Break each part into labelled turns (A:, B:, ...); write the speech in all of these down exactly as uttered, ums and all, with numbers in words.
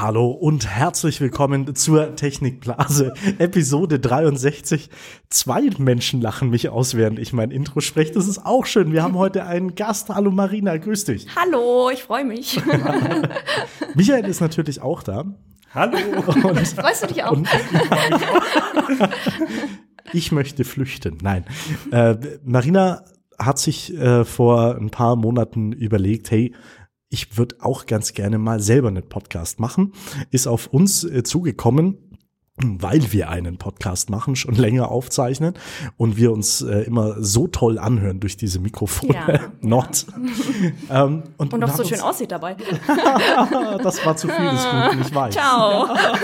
A: Hallo und herzlich willkommen zur Technikblase, Episode dreiundsechzig. Zwei Menschen lachen mich aus, während ich mein Intro spreche. Das ist auch schön. Wir haben heute einen Gast. Hallo Marina, grüß dich.
B: Hallo, ich freue mich.
A: Michael ist natürlich auch da.
C: Hallo.
B: Und, Freust du dich auch? Und, ja, ich, auch.
A: Ich möchte flüchten. Nein. Äh, Marina hat sich äh, vor ein paar Monaten überlegt, hey, ich würde auch ganz gerne mal selber einen Podcast machen, ist auf uns äh, zugekommen, weil wir einen Podcast machen, schon länger aufzeichnen und wir uns äh, immer so toll anhören durch diese Mikrofone.
B: Ja,
A: Not.
B: Ja. ähm, und und auch so schön aussieht dabei.
A: Das war zu viel des Guten, ich weiß.
B: Ciao.
A: Ja.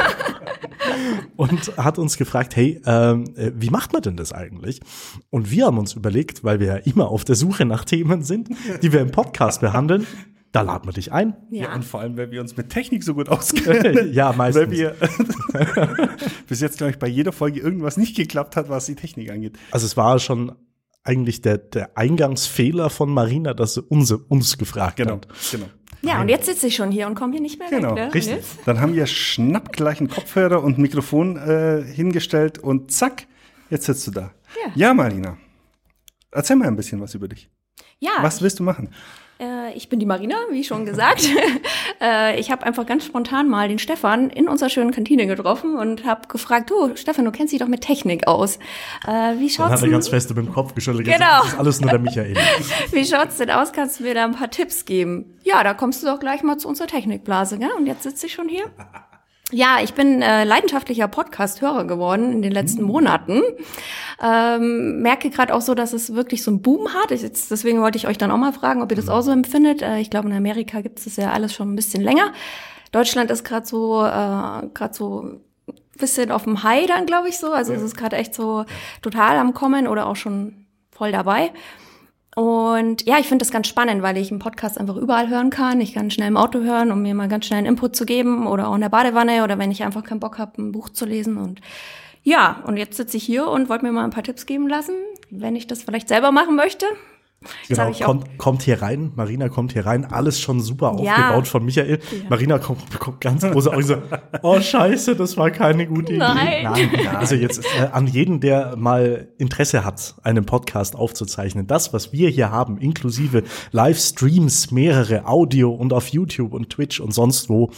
A: Und hat uns gefragt, hey, ähm, wie macht man denn das eigentlich? Und wir haben uns überlegt, weil wir ja immer auf der Suche nach Themen sind, die wir im Podcast behandeln, da laden wir dich ein.
C: Ja. ja, und vor allem, weil wir uns mit Technik so gut auskennen.
A: Ja, meistens.
C: Weil wir bis jetzt, glaube ich, bei jeder Folge irgendwas nicht geklappt hat, was die Technik angeht.
A: Also es war schon eigentlich der, der Eingangsfehler von Marina, dass sie uns, uns gefragt
C: genau,
A: hat.
C: Genau.
B: Ja, und jetzt sitze ich schon hier und komme hier nicht mehr
C: genau,
B: weg. Genau,
C: richtig. Dann haben wir schnapp gleich einen Kopfhörer und ein Mikrofon äh, hingestellt und zack, jetzt sitzt du da. Ja. ja, Marina, erzähl mal ein bisschen was über dich.
B: Ja.
C: Was willst du machen?
B: Ich bin die Marina, wie schon gesagt. Ich habe einfach ganz spontan mal den Stefan in unserer schönen Kantine getroffen und habe gefragt, du Stefan, du kennst dich doch mit Technik aus. Wie schaut's denn?
A: Dann hat er ganz fest mit dem Kopf geschüttelt.
B: Genau.
A: Das ist alles nur der Michael.
B: Wie schaut's denn aus? Kannst du mir da ein paar Tipps geben? Ja, da kommst du doch gleich mal zu unserer Technikblase, gell? Und jetzt sitze ich schon hier. Ja, ich bin äh, leidenschaftlicher Podcast-Hörer geworden in den letzten Monaten. Ähm, merke gerade auch so, dass es wirklich so einen Boom hat. Ich, jetzt, deswegen wollte ich euch dann auch mal fragen, ob ihr das auch so empfindet. Äh, ich glaube, in Amerika gibt es das ja alles schon ein bisschen länger. Deutschland ist gerade so, äh, gerade so ein bisschen auf dem High dann, glaube ich so. Also ja. Es ist gerade echt so total am Kommen oder auch schon voll dabei. Und ja, ich finde das ganz spannend, weil ich einen Podcast einfach überall hören kann. Ich kann schnell im Auto hören, um mir mal ganz schnell einen Input zu geben oder auch in der Badewanne oder wenn ich einfach keinen Bock habe, ein Buch zu lesen. Und ja, und jetzt sitze ich hier und wollte mir mal ein paar Tipps geben lassen, wenn ich das vielleicht selber machen möchte.
A: Genau, ich kommt, kommt hier rein, Marina kommt hier rein, alles schon super
B: ja.
A: aufgebaut von Michael. Ja. Marina kommt, kommt ganz große Augen so, oh scheiße, das war keine gute Idee.
B: Nein.
A: Nein. Also jetzt äh, an jeden, der mal Interesse hat, einen Podcast aufzuzeichnen, das, was wir hier haben, inklusive Livestreams, mehrere Audio und auf YouTube und Twitch und sonst wo,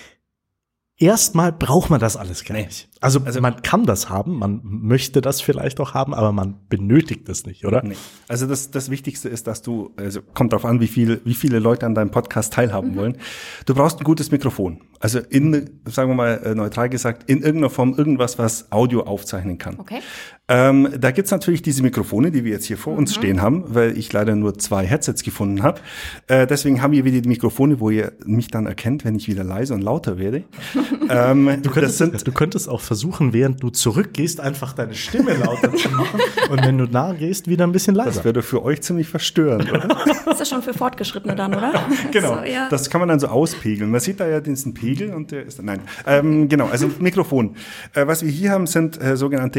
A: erstmal braucht man das alles gar nicht. Also, also man kann das haben, man möchte das vielleicht auch haben, aber man benötigt es nicht, oder?
C: Nee. Also das, das Wichtigste ist, dass du, also kommt drauf an, wie viel, wie viele Leute an deinem Podcast teilhaben mhm. wollen. Du brauchst ein gutes Mikrofon. Also in, sagen wir mal neutral gesagt, in irgendeiner Form irgendwas, was Audio aufzeichnen kann.
B: Okay.
C: Ähm, da gibt's natürlich diese Mikrofone, die wir jetzt hier vor mhm. uns stehen haben, weil ich leider nur zwei Headsets gefunden habe. Äh, deswegen haben wir wieder die Mikrofone, wo ihr mich dann erkennt, wenn ich wieder leise und lauter werde. ähm,
A: du, könntest, das sind, du könntest auch versuchen, während du zurückgehst, einfach deine Stimme lauter zu machen und wenn du nah gehst, wieder ein bisschen leiser.
C: Das wäre für euch ziemlich verstörend, oder?
B: Das ist schon für Fortgeschrittene dann, oder?
C: Genau,
B: so, ja.
C: Das kann man dann so auspegeln. Man sieht da ja diesen Pegel und der ist, nein, ähm, genau, also Mikrofon. Äh, was wir hier haben, sind äh, sogenannte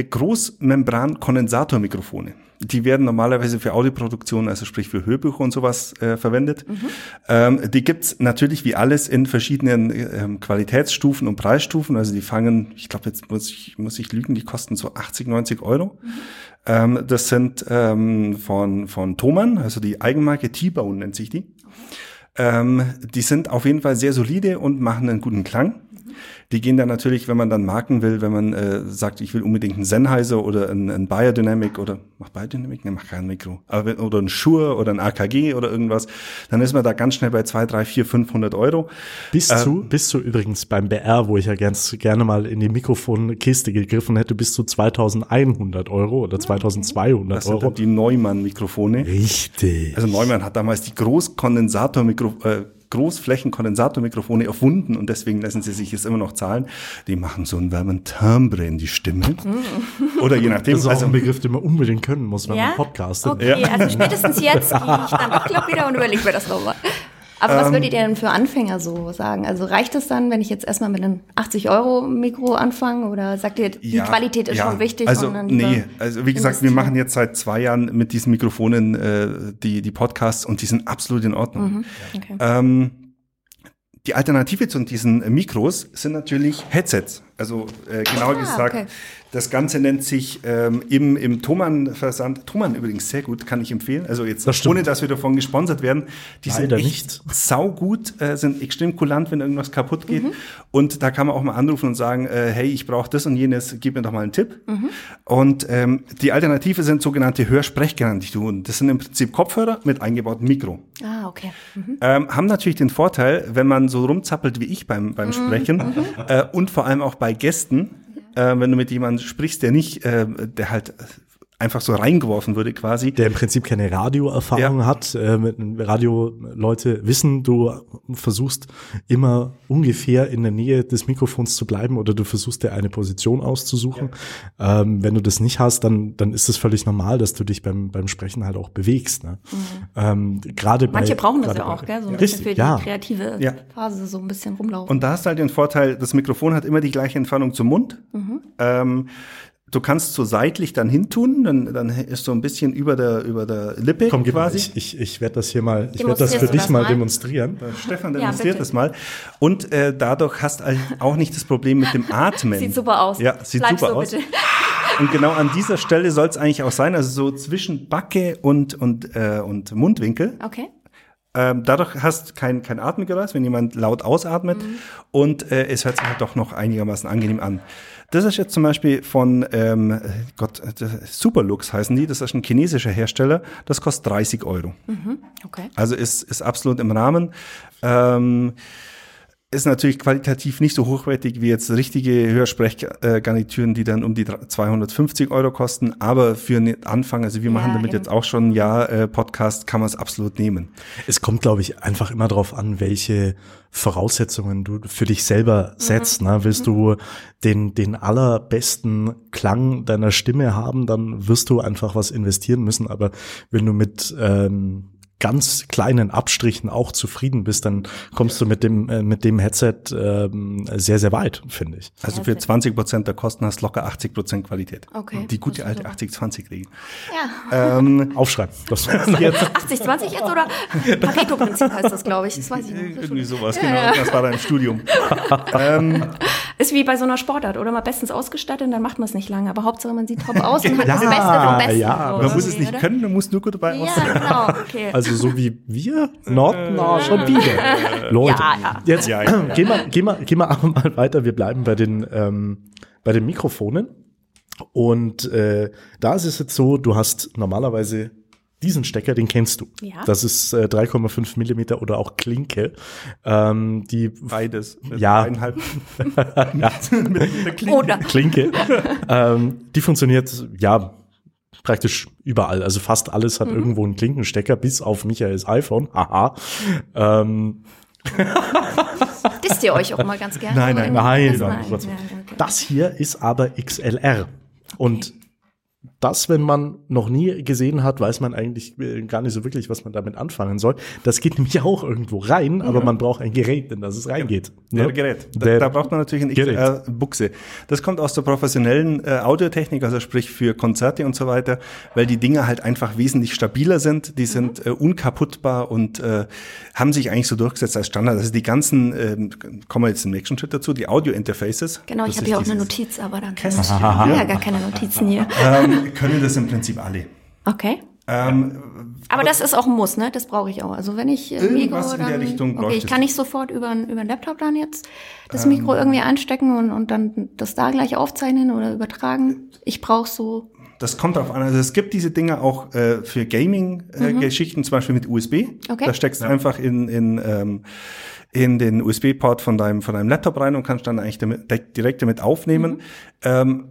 C: Großmembran-Kondensatormikrofone. Die werden normalerweise für Audioproduktion, also sprich für Hörbücher und sowas äh, verwendet. Mhm. Ähm, die gibt's natürlich wie alles in verschiedenen ähm, Qualitätsstufen und Preisstufen. Also die fangen, ich glaube, jetzt muss ich, muss ich lügen, die kosten so achtzig, neunzig Euro. Mhm. Ähm, das sind ähm, von, von Thomann, also die Eigenmarke T-Bone nennt sich die. Ähm, die sind auf jeden Fall sehr solide und machen einen guten Klang. Die gehen dann natürlich, wenn man dann Marken will, wenn man äh, sagt, ich will unbedingt einen Sennheiser oder einen, einen Biodynamic oder, macht Biodynamic? Ne, macht kein Mikro. Aber, oder ein Shure oder ein A K G oder irgendwas, dann ist man da ganz schnell bei zwei, drei, vier, fünfhundert Euro.
A: Bis äh, zu, bis zu übrigens beim B R, wo ich ja ganz gerne mal in die Mikrofonkiste gegriffen hätte, bis zu zweitausendeinhundert Euro oder zweitausendzweihundert Euro.
C: Das sind die Neumann-Mikrofone.
A: Richtig.
C: Also Neumann hat damals die Großkondensatormikrofone, äh, Großflächenkondensatormikrofone erfunden und deswegen lassen sie sich jetzt immer noch zahlen. Die machen so einen warmen Timbre in die Stimme. Oder je nachdem.
A: Das ist auch also ein Begriff, den man unbedingt können muss, wenn
B: ja?
A: man podcastet.
B: Okay,
A: ja.
B: Also spätestens jetzt gehe ich dann auch glaub wieder und überlege mir das nochmal. Aber was würdet ihr denn für Anfänger so sagen? Also reicht es dann, wenn ich jetzt erstmal mit einem achtzig Euro Mikro anfange oder sagt ihr, die
C: ja,
B: Qualität ist
C: ja.
B: schon wichtig?
C: Also nee, also wie gesagt, wir machen jetzt seit zwei Jahren mit diesen Mikrofonen äh, die die Podcasts und die sind absolut in Ordnung.
B: Mhm. Okay.
C: Ähm, die Alternative zu diesen Mikros sind natürlich Headsets. Also äh, genauer ah, gesagt, okay. Das Ganze nennt sich ähm, im, im Thomann-Versand, Thomann übrigens sehr gut, kann ich empfehlen, also jetzt das ohne, dass wir davon gesponsert werden, die Leider sind echt nicht. saugut, äh, sind extrem kulant, wenn irgendwas kaputt geht mhm. und da kann man auch mal anrufen und sagen, äh, hey, ich brauche das und jenes, gib mir doch mal einen Tipp mhm. und ähm, die Alternative sind sogenannte Hörsprechgarantien, das sind im Prinzip Kopfhörer mit eingebautem Mikro.
B: Ah, okay. Mhm.
C: Ähm, haben natürlich den Vorteil, wenn man so rumzappelt wie ich beim, beim Sprechen mhm. äh, und vor allem auch bei Gästen, Äh, wenn du mit jemandem sprichst, der nicht, äh, der halt einfach so reingeworfen wurde quasi.
A: Der im Prinzip keine Radioerfahrung ja. hat. Äh, mit Radio-Leute wissen, du versuchst immer ungefähr in der Nähe des Mikrofons zu bleiben oder du versuchst dir eine Position auszusuchen. Ja. Ähm, wenn du das nicht hast, dann dann ist es völlig normal, dass du dich beim beim Sprechen halt auch bewegst. Ne? Mhm. Ähm, gerade
B: Manche
A: bei,
B: brauchen das ja auch, gell? So ein
A: ja.
B: bisschen für die
A: ja.
B: kreative
C: ja.
B: Phase so ein bisschen rumlaufen.
C: Und da hast du halt den Vorteil, das Mikrofon hat immer die gleiche Entfernung zum Mund. Mhm. Ähm, Du kannst so seitlich dann hintun, dann, dann ist so ein bisschen über der, über der Lippe
A: Komm,
C: quasi.
A: Ich, ich, ich werde das hier mal, ich werde das für dich mal demonstrieren.
C: Stefan demonstriert ja, das mal. Und äh, dadurch hast du auch nicht das Problem mit dem Atmen.
B: Sieht super aus.
C: Ja, sieht
B: Bleib
C: super
B: so,
C: aus.
B: Bitte.
C: Und genau an dieser Stelle soll es eigentlich auch sein, also so zwischen Backe und, und, äh, und Mundwinkel.
B: Okay.
C: Ähm, dadurch hast du kein, kein Atemgeräusch, wenn jemand laut ausatmet. Mhm. Und äh, es hört sich halt doch noch einigermaßen angenehm an. Das ist jetzt zum Beispiel von ähm, Gott, Superlux heißen die. Das ist ein chinesischer Hersteller. Das kostet dreißig Euro.
B: Mhm. Okay.
C: Also ist, ist absolut im Rahmen. Ähm, ist natürlich qualitativ nicht so hochwertig wie jetzt richtige Hörsprechgarnituren, die dann um die zweihundertfünfzig Euro kosten. Aber für einen Anfang, also wir ja, machen damit eben. jetzt auch schon ein Jahr äh, Podcast, kann man es absolut nehmen.
A: Es kommt, glaube ich, einfach immer darauf an, welche Voraussetzungen du für dich selber setzt. Mhm. Ne? Willst du den, den allerbesten Klang deiner Stimme haben, dann wirst du einfach was investieren müssen. Aber wenn du mit ähm, ganz kleinen Abstrichen auch zufrieden bist, dann kommst du mit dem äh, mit dem Headset ähm, sehr, sehr weit, finde ich.
C: Also für zwanzig Prozent der Kosten hast du locker achtzig Prozent Qualität.
B: Okay.
C: Die gute alte achtzig zwanzig Regel.
B: Ja.
C: Ähm,
A: Aufschreiben.
B: achtzig zwanzig jetzt oder Pareto-Prinzip heißt das, glaube ich. Das weiß ich nicht.
C: Irgendwie sowas, ja, genau. Ja. Das war dein Studium. ähm,
B: Ist wie bei so einer Sportart, oder? Mal bestens ausgestattet, dann macht man es nicht lange. Aber Hauptsache, man sieht top aus und hat
A: ja,
B: das Beste vom Besten.
A: Ja,
C: man muss es nicht oder? können, man muss nur gut dabei aussehen.
B: Ja, genau. Okay.
A: Also so wie wir? Nordnah schon wieder. Leute,
B: ja, ja.
A: jetzt
C: ja, ja, ja.
A: gehen wir gehen wir, gehen wir aber mal weiter. Wir bleiben bei den, ähm, bei den Mikrofonen. Und äh, da ist es jetzt so, du hast normalerweise diesen Stecker, den kennst du.
B: Ja.
A: Das ist äh, drei Komma fünf Millimeter oder auch Klinke. Ähm, die
C: Beides.
A: Ja.
C: Eineinhalb.
A: ja.
C: mit der Klinke.
B: Oder.
A: Klinke. ähm, die funktioniert, ja, praktisch überall. Also fast alles hat mhm. irgendwo einen Klinkenstecker, bis auf Michaels iPhone. Haha. ähm.
B: Disst ihr euch auch mal ganz gerne?
A: Nein, nein, nein. nein, nein.
B: nein. Ja, okay.
A: Das hier ist aber X L R. Und das, wenn man noch nie gesehen hat, weiß man eigentlich gar nicht so wirklich, was man damit anfangen soll. Das geht nämlich auch irgendwo rein, mhm. aber man braucht ein Gerät, in das es reingeht.
C: Ja,
A: ne?
C: Gerät. Da,
A: Der
C: da braucht man natürlich eine X L R-Buchse. Das kommt aus der professionellen äh, Audiotechnik, also sprich für Konzerte und so weiter, weil die Dinger halt einfach wesentlich stabiler sind. Die mhm. sind äh, unkaputtbar und äh, haben sich eigentlich so durchgesetzt als Standard. Also die ganzen, äh, kommen wir jetzt im nächsten Schritt dazu, die Audio-Interfaces.
B: Genau, ich habe hier auch eine Notiz, aber dann kann ich
A: ja
B: ja gar keine Notizen hier.
C: Ähm, können das im Prinzip alle.
B: Okay.
C: Ähm,
B: aber das ist auch ein Muss, ne? Das brauche ich auch. Also wenn ich äh,
C: Mikro,
B: dann,
C: in der Richtung
B: okay, ich kann nicht sofort über über einen Laptop dann jetzt das Mikro ähm, irgendwie einstecken und und dann das da gleich aufzeichnen oder übertragen. Ich brauche so.
C: Das kommt drauf an. Also es gibt diese Dinger auch äh, für Gaming-Geschichten, äh, mhm. zum Beispiel mit U S B.
B: Okay.
C: Da steckst du ja. einfach in in ähm, in den U S B-Port von deinem von deinem Laptop rein und kannst dann eigentlich damit, direkt damit aufnehmen. Mhm. Ähm,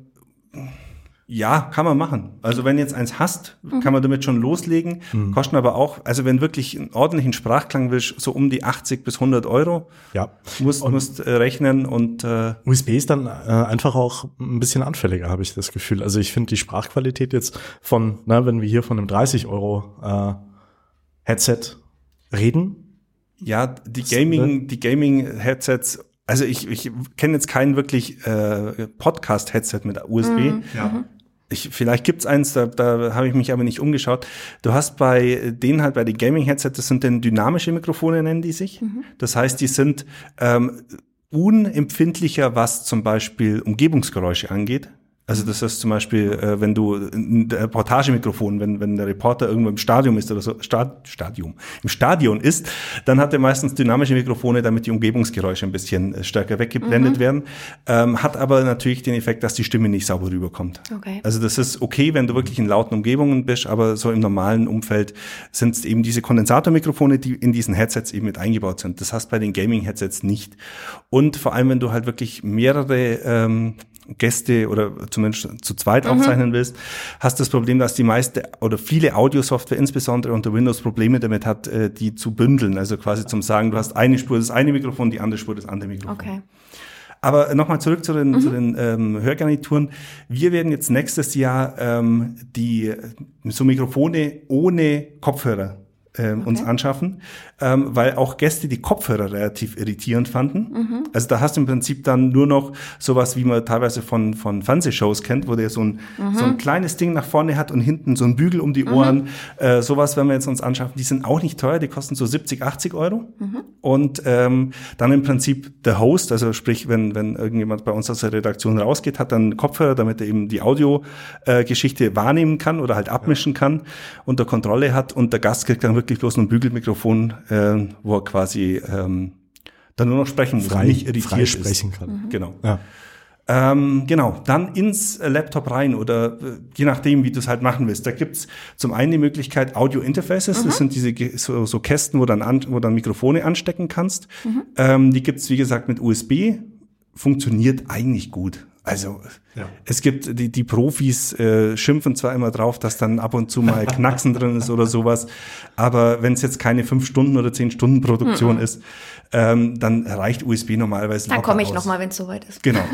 C: Ja, kann man machen. Also wenn jetzt eins hast, mhm. kann man damit schon loslegen. Mhm. Kosten aber auch, also wenn wirklich einen ordentlichen Sprachklang willst, so um die achtzig bis hundert Euro.
A: Ja.
C: Musst, musst äh, rechnen und äh,
A: U S B ist dann äh, einfach auch ein bisschen anfälliger, habe ich das Gefühl. Also ich finde die Sprachqualität jetzt von, na, wenn wir hier von einem dreißig Euro äh, Headset reden.
C: Ja, die Gaming, die Gaming-Headsets. Also ich, ich kenne jetzt kein wirklich äh, Podcast-Headset mit U S B.
B: Mhm.
C: Ja. Ich, vielleicht gibt's eins, da, da habe ich mich aber nicht umgeschaut. Du hast bei denen halt, bei den Gaming-Headsets, das sind dann dynamische Mikrofone, nennen die sich. Mhm. Das heißt, die sind ähm, unempfindlicher, was zum Beispiel Umgebungsgeräusche angeht. Also das ist zum Beispiel, äh, wenn du ein Reportagemikrofon, wenn wenn der Reporter irgendwo im Stadion ist oder so, Stad, Stadium, im Stadion ist, dann hat er meistens dynamische Mikrofone, damit die Umgebungsgeräusche ein bisschen stärker weggeblendet mhm. werden. Ähm, hat aber natürlich den Effekt, dass die Stimme nicht sauber rüberkommt. Okay. Also das ist okay, wenn du wirklich in lauten Umgebungen bist, aber so im normalen Umfeld sind es eben diese Kondensatormikrofone, die in diesen Headsets eben mit eingebaut sind. Das hast du bei den Gaming-Headsets nicht. Und vor allem, wenn du halt wirklich mehrere ähm, Gäste oder zumindest zu zweit mhm. aufzeichnen willst, hast das Problem, dass die meiste oder viele Audiosoftware, insbesondere unter Windows, Probleme damit hat, die zu bündeln. Also quasi zum Sagen, du hast eine Spur das eine Mikrofon, die andere Spur das andere Mikrofon. Okay. Aber nochmal zurück zu den, mhm. zu den ähm, Hörgarnituren. Wir werden jetzt nächstes Jahr ähm, die so Mikrofone ohne Kopfhörer Ähm, okay. uns anschaffen, ähm, weil auch Gäste die Kopfhörer relativ irritierend fanden. Mhm. Also da hast du im Prinzip dann nur noch sowas, wie man teilweise von von Fernsehshows kennt, wo der so ein mhm. so ein kleines Ding nach vorne hat und hinten so ein Bügel um die Ohren. Mhm. Äh, sowas werden wir jetzt uns anschaffen. Die sind auch nicht teuer, die kosten so siebzig, achtzig Euro. Mhm. Und ähm, dann im Prinzip der Host, also sprich, wenn wenn irgendjemand bei uns aus der Redaktion rausgeht, hat dann Kopfhörer, damit er eben die Audio-Geschichte äh, wahrnehmen kann oder halt abmischen ja. kann, unter Kontrolle hat, und der Gast kriegt dann wirklich bloß ein Bügelmikrofon, äh, wo er quasi ähm, dann nur noch sprechen muss,
A: frei,
C: nicht irritiert
A: frei sprechen
C: ist.
A: kann.
C: Mhm. Genau. Ja. Ähm, genau, dann ins Laptop rein oder äh, je nachdem, wie du es halt machen willst. Da gibt's zum einen die Möglichkeit Audio-Interfaces, mhm. das sind diese so, so Kästen, wo dann an, wo dann Mikrofone anstecken kannst. Mhm. Ähm, die gibt's wie gesagt mit U S B, funktioniert eigentlich gut. Also ja. es gibt die die Profis äh, schimpfen zwar immer drauf, dass dann ab und zu mal Knacksen drin ist oder sowas, aber wenn es jetzt keine fünf Stunden oder zehn Stunden Produktion mhm. ist, ähm, dann reicht U S B normalerweise.
B: Dann komme ich noch mal, wenn es soweit ist.
C: Genau.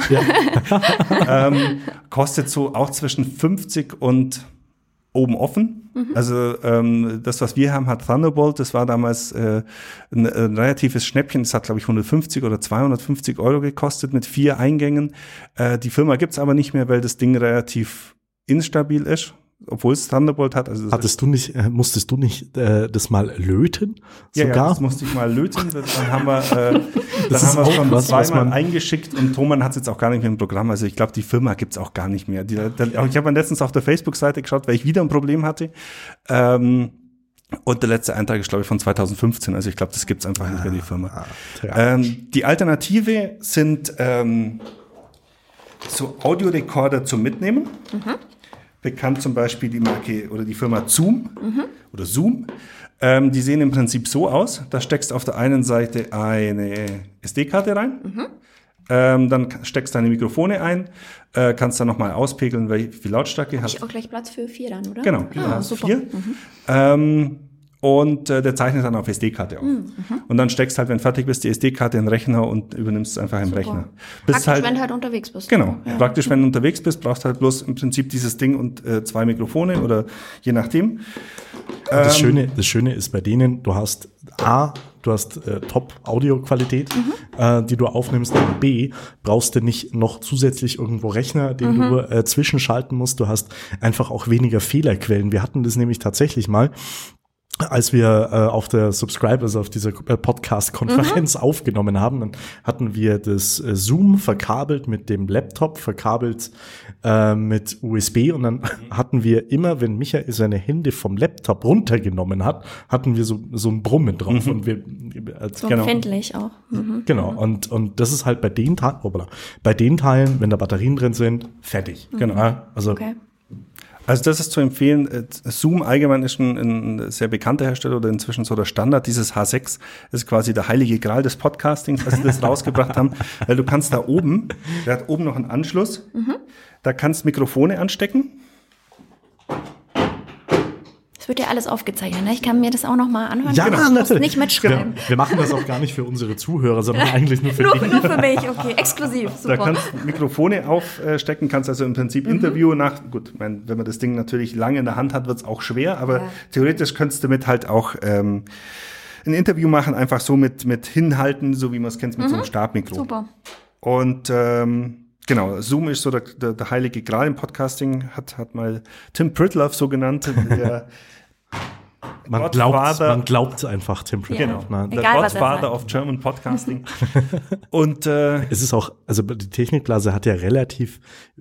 C: Ja. ähm, kostet so auch zwischen fünfzig und oben offen. Mhm. Also ähm, das, was wir haben, hat Thunderbolt. Das war damals äh, ein, ein relatives Schnäppchen. Das hat, glaube ich, hundertfünfzig oder zweihundertfünfzig Euro gekostet mit vier Eingängen. Äh, die Firma gibt's aber nicht mehr, weil das Ding relativ instabil ist, obwohl es Thunderbolt hat. Also das
A: Hattest du nicht, äh, musstest du nicht äh, das mal löten?
C: Ja,
A: sogar?
C: ja, das musste ich mal löten. Dann haben wir äh, dann haben wir es schon was, zweimal was eingeschickt und Thomann hat es jetzt auch gar nicht mehr im Programm. Also ich glaube, die Firma gibt's auch gar nicht mehr. Die, die, ich habe letztens auf der Facebook-Seite geschaut, weil ich wieder ein Problem hatte. Ähm, und der letzte Eintrag ist, glaube ich, von zweitausendfünfzehn. Also ich glaube, das gibt's einfach ah, nicht mehr, die Firma. Ah, ähm, die Alternative sind ähm, so Audiorekorder zum Mitnehmen. Mhm. Bekannt zum Beispiel die Marke oder die Firma Zoom mhm. oder Zoom. Ähm, die sehen im Prinzip so aus. Da steckst du auf der einen Seite eine S D-Karte rein. Mhm. Ähm, dann steckst du deine Mikrofone ein, äh, kannst dann nochmal auspegeln, wie viel Lautstärke
B: hast.
C: Habe
B: ich auch gleich Platz für vier dann, oder?
C: Genau,
B: ah,
C: hast super. vier. Mhm. Ähm, Und äh, der zeichnet dann auf S D-Karte auf. Mhm. Und dann steckst halt, wenn du fertig bist, die S D-Karte in den Rechner und übernimmst es einfach im Super. Rechner. Bis
B: praktisch, halt, wenn du halt unterwegs bist.
C: Genau, ja. praktisch, wenn du unterwegs bist, brauchst du halt bloß im Prinzip dieses Ding und äh, zwei Mikrofone oder je nachdem.
A: Das, ähm, Schöne, das Schöne ist bei denen, du hast A, du hast äh, Top-Audio-Qualität, mhm. äh, die du aufnimmst, und B, brauchst du nicht noch zusätzlich irgendwo Rechner, den mhm. du äh, zwischenschalten musst. Du hast einfach auch weniger Fehlerquellen. Wir hatten das nämlich tatsächlich mal, als wir äh, auf der Subscribe, also auf dieser äh, Podcast-Konferenz mhm. aufgenommen haben, dann hatten wir das äh, Zoom verkabelt mit dem Laptop, verkabelt äh, mit U S B, und dann mhm. hatten wir immer, wenn Michael seine Hände vom Laptop runtergenommen hat, hatten wir so so ein Brummen drauf. Mhm. Und wir,
B: als, so genau, empfindlich auch.
A: Mhm. Genau, und und das ist halt bei den Teilen, bei den Teilen, wenn da Batterien drin sind, fertig. Mhm. Genau, also
B: okay.
C: Also das ist zu empfehlen. Zoom allgemein ist ein, ein sehr bekannter Hersteller oder inzwischen so der Standard. Dieses H sechs ist quasi der heilige Gral des Podcastings, als sie das rausgebracht haben. Weil du kannst da oben, der hat oben noch einen Anschluss, mhm. da kannst Mikrofone anstecken.
B: Das wird ja alles aufgezeichnet, ne? Ich kann mir das auch noch mal anhören.
A: Ja,
B: genau.
A: natürlich.
B: Nicht mitschreiben.
A: Wir, wir machen das auch gar nicht für unsere Zuhörer, sondern eigentlich nur für
B: nur,
A: dich.
B: Nur für mich, okay. Exklusiv, super.
C: Da kannst du Mikrofone aufstecken, kannst also im Prinzip mhm. Interview nach, gut, wenn man das Ding natürlich lange in der Hand hat, wird es auch schwer, aber ja. theoretisch könntest du damit halt auch ähm, ein Interview machen, einfach so mit mit hinhalten, so wie man es kennt, mit mhm. so einem Stabmikro.
B: Super.
C: Und ähm, Genau, Zoom ist so der, der, der heilige Gral im Podcasting, hat, hat mal Tim Pritlove so genannt, der
A: Man glaubt, man glaubt einfach Tim Pritlove.
C: Genau,
A: Ne?
C: der Godfather of German Podcasting. Und äh,
A: es ist auch, also die Technikblase hat ja relativ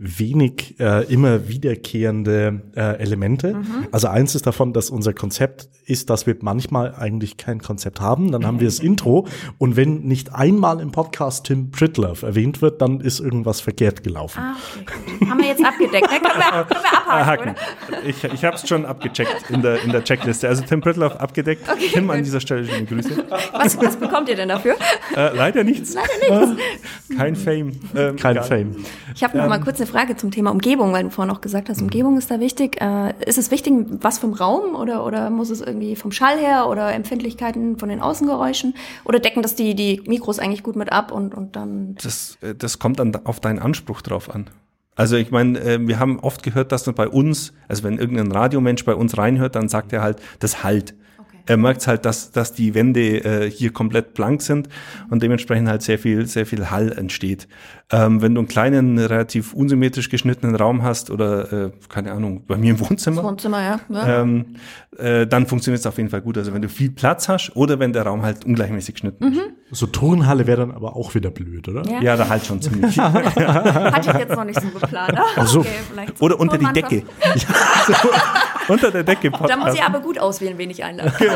A: wenig äh, immer wiederkehrende äh, Elemente. Mhm. Also eins ist davon, dass unser Konzept ist, dass wir manchmal eigentlich kein Konzept haben. Dann haben wir das Intro und wenn nicht einmal im Podcast Tim Pritlove erwähnt wird, dann ist irgendwas verkehrt gelaufen.
B: Ah, okay. Haben wir jetzt abgedeckt. Ne? Können wir, können wir abhaken, oder?
C: Ich, ich habe es schon abgecheckt in der, in der Checkliste. Also Tim Pritlove abgedeckt. Okay, Tim, an dieser Stelle schöne Grüße.
B: Was, was bekommt ihr denn dafür?
C: Äh, leider nichts.
B: Leider nichts.
C: Kein Fame. Ähm,
A: Kein
C: egal.
A: Fame.
B: Ich habe noch mal kurz eine Frage zum Thema Umgebung, weil du vorhin auch gesagt hast, Umgebung ist da wichtig. Äh, ist es wichtig, was vom Raum oder, oder muss es irgendwie vom Schall her oder Empfindlichkeiten von den Außengeräuschen? Oder decken das die, die Mikros eigentlich gut mit ab und, und dann?
C: Das, das kommt dann auf deinen Anspruch drauf an. Also ich meine, wir haben oft gehört, dass bei uns, also wenn irgendein Radiomensch bei uns reinhört, dann sagt er halt, das halt. Er merkt halt, dass, dass die Wände äh, hier komplett blank sind und dementsprechend halt sehr viel, sehr viel Hall entsteht. Ähm, wenn du einen kleinen, relativ unsymmetrisch geschnittenen Raum hast oder, äh, keine Ahnung, bei mir im Wohnzimmer,
B: das Wohnzimmer, ja. ja.
C: Ähm, äh, dann funktioniert es auf jeden Fall gut. Also wenn du viel Platz hast oder wenn der Raum halt ungleichmäßig geschnitten ist.
B: Mhm.
A: So Turnhalle wäre dann aber auch wieder blöd, oder?
B: Ja,
C: ja da halt schon ziemlich.
B: Hatte ich jetzt noch nicht so geplant.
A: Ach so.
B: Okay, vielleicht so
C: oder unter die Decke. Ja, so, unter der Decke Podcast.
B: Da muss ich aber gut auswählen, wen ich einlade. Genau.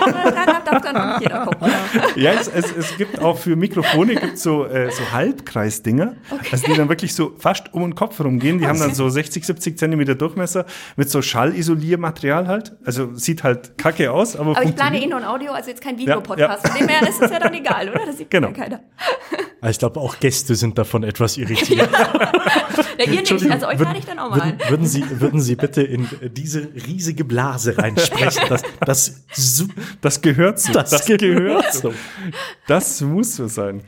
B: Da darf dann noch nicht jeder kommen.
C: Ja, es, es, es gibt auch für Mikrofone gibt's so, äh, so Halbkreisdinger, okay. Also die dann wirklich so fast um den Kopf rumgehen. Die okay. haben dann so sechzig, siebzig Zentimeter Durchmesser mit so Schallisoliermaterial halt. Also sieht halt kacke aus, aber
B: Aber ich plane eh nur ein Audio, also jetzt kein Videopodcast.
C: Ja, ja.
B: Von dem her ist es ja dann egal, oder? Das sieht
C: genau.
B: ja keiner.
A: Ich glaube, auch Gäste sind davon etwas irritiert.
B: Ja, ihr nicht, also euch lade ich dann auch mal
A: würden,
B: ein.
A: Würden Sie, würden Sie bitte in diese riesige Blase reinsprechen? Das, das,
C: das gehört so.
A: Das, das gehört so.
C: Das muss so sein.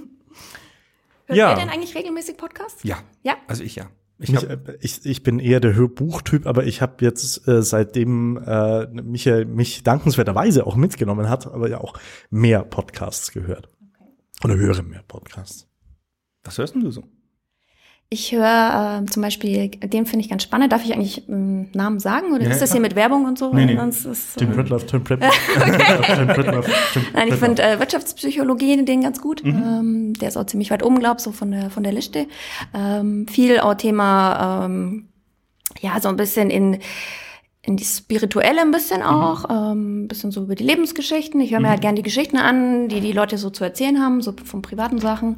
B: Hört
C: ja.
B: ihr denn eigentlich regelmäßig Podcasts?
C: Ja.
B: Ja?
C: Also ich ja. Ich,
A: mich,
C: hab,
A: ich, ich bin eher der Hörbuchtyp, aber ich habe jetzt äh, seitdem äh, mich, mich dankenswerterweise auch mitgenommen hat, aber ja auch mehr Podcasts gehört. Okay. Oder höre mehr Podcasts.
C: Was hörst denn du so?
B: Ich höre äh, zum Beispiel, den finde ich ganz spannend. Darf ich eigentlich ähm, Namen sagen? Oder
C: ja,
B: ist das hier mit Werbung und so?
C: Nee, nee.
B: Sonst ist,
A: Tim Pritlove, Tim Pritlove. Tim Pritlove.
B: Nein, ich finde äh, Wirtschaftspsychologie den ganz gut. Mhm. Ähm, der ist auch ziemlich weit oben, glaub so von der von der Liste. Ähm, viel auch Thema, ähm, ja, so ein bisschen in in die Spirituelle ein bisschen auch, mhm. ähm, ein bisschen so über die Lebensgeschichten. Ich höre mir mhm. halt gerne die Geschichten an, die die Leute so zu erzählen haben, so von privaten Sachen.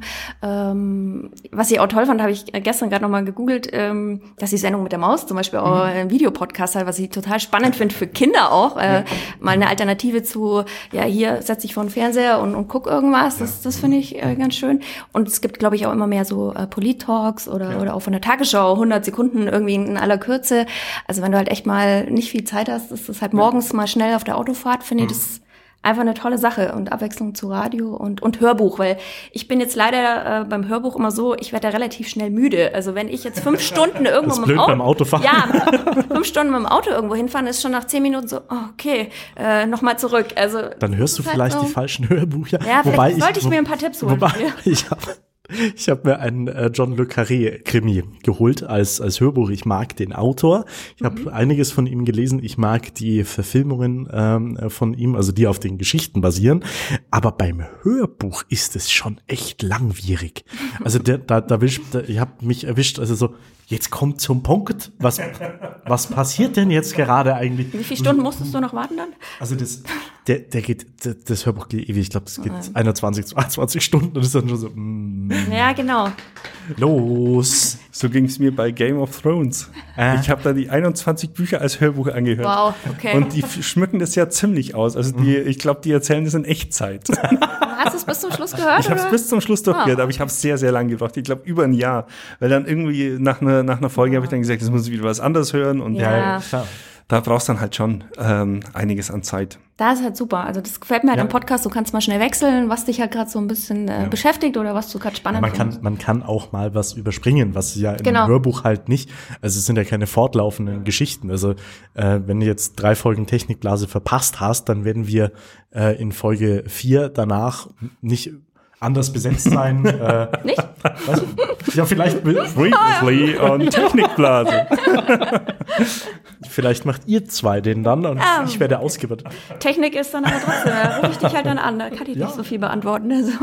B: Ähm, was ich auch toll fand, habe ich gestern gerade nochmal gegoogelt, ähm, dass die Sendung mit der Maus zum Beispiel auch mhm. ein Videopodcast hat, was ich total spannend finde für Kinder auch. Äh, mal eine Alternative zu, ja, hier setz dich vor den Fernseher und, und guck irgendwas. Das, das finde ich äh, ganz schön. Und es gibt, glaube ich, auch immer mehr so äh, Polit-Talks oder, ja. oder auch von der Tagesschau, hundert Sekunden irgendwie in aller Kürze. Also wenn du halt echt mal nicht viel Zeit hast, ist das halt morgens mal schnell auf der Autofahrt, finde ich mhm. das einfach eine tolle Sache und Abwechslung zu Radio und und Hörbuch, weil ich bin jetzt leider äh, beim Hörbuch immer so, ich werde da relativ schnell müde. Also wenn ich jetzt fünf Stunden irgendwo mit dem Auto,
A: beim Autofahren.
B: Ja, fünf Stunden mit dem Auto irgendwo hinfahren, ist schon nach zehn Minuten so, oh, okay, äh, nochmal zurück. Also
A: dann hörst du vielleicht halt so die falschen Hörbücher.
B: Ja,
A: wobei
B: vielleicht sollte ich, ich mir ein paar Tipps holen.
A: Wobei, ich habe Ich habe mir einen äh, John le Carré-Krimi geholt als als Hörbuch. Ich mag den Autor. Ich habe mhm. einiges von ihm gelesen. Ich mag die Verfilmungen ähm, von ihm, also die auf den Geschichten basieren. Aber beim Hörbuch ist es schon echt langwierig. Also der, da, da will ich, da, ich habe mich erwischt. Also so, jetzt kommt zum Punkt. Was was passiert denn jetzt gerade eigentlich?
B: Wie viele Stunden musstest du noch warten dann?
A: Also das, der, der geht, das Hörbuch geht ewig. Ich glaube, das geht oh. einundzwanzig, zweiundzwanzig Stunden. Und das ist dann schon so. Mm,
B: Ja, genau.
A: Los.
C: So ging es mir bei Game of Thrones. Äh. Ich habe da die einundzwanzig Bücher als Hörbuch angehört.
B: Wow, okay.
C: Und die schmücken das ja ziemlich aus. Also die, ich glaube, die erzählen das in Echtzeit.
B: Hast du es bis zum Schluss gehört?
C: Ich habe es bis zum Schluss durchgehört, oh. aber ich habe es sehr, sehr lang gebraucht. Ich glaube, über ein Jahr. Weil dann irgendwie nach einer nach einer Folge habe ich dann gesagt, jetzt muss ich wieder was anderes hören. Und
B: ja,
C: ja klar. Da brauchst du dann halt schon ähm, einiges an Zeit.
B: Da ist halt super. Also das gefällt mir halt
A: ja.
B: am Podcast. Du kannst mal schnell wechseln, was dich halt gerade so ein bisschen äh, ja. beschäftigt oder was du gerade spannend
A: man
B: findest.
A: kann Man kann auch mal was überspringen, was ja im
B: genau.
A: Hörbuch halt nicht. Also es sind ja keine fortlaufenden Geschichten. Also äh, wenn du jetzt drei Folgen Technikblase verpasst hast, dann werden wir äh, in Folge vier danach nicht anders besetzt sein. äh,
B: Nicht?
A: Was? Ja, vielleicht
C: Previously on Technikblase.
A: Vielleicht macht ihr zwei den dann und
B: Ah.
A: ich werde ausgewirt.
B: Technik ist dann aber trotzdem, da rufe ich dich halt dann an, da kann ich
A: Ja.
B: nicht so viel beantworten. Also.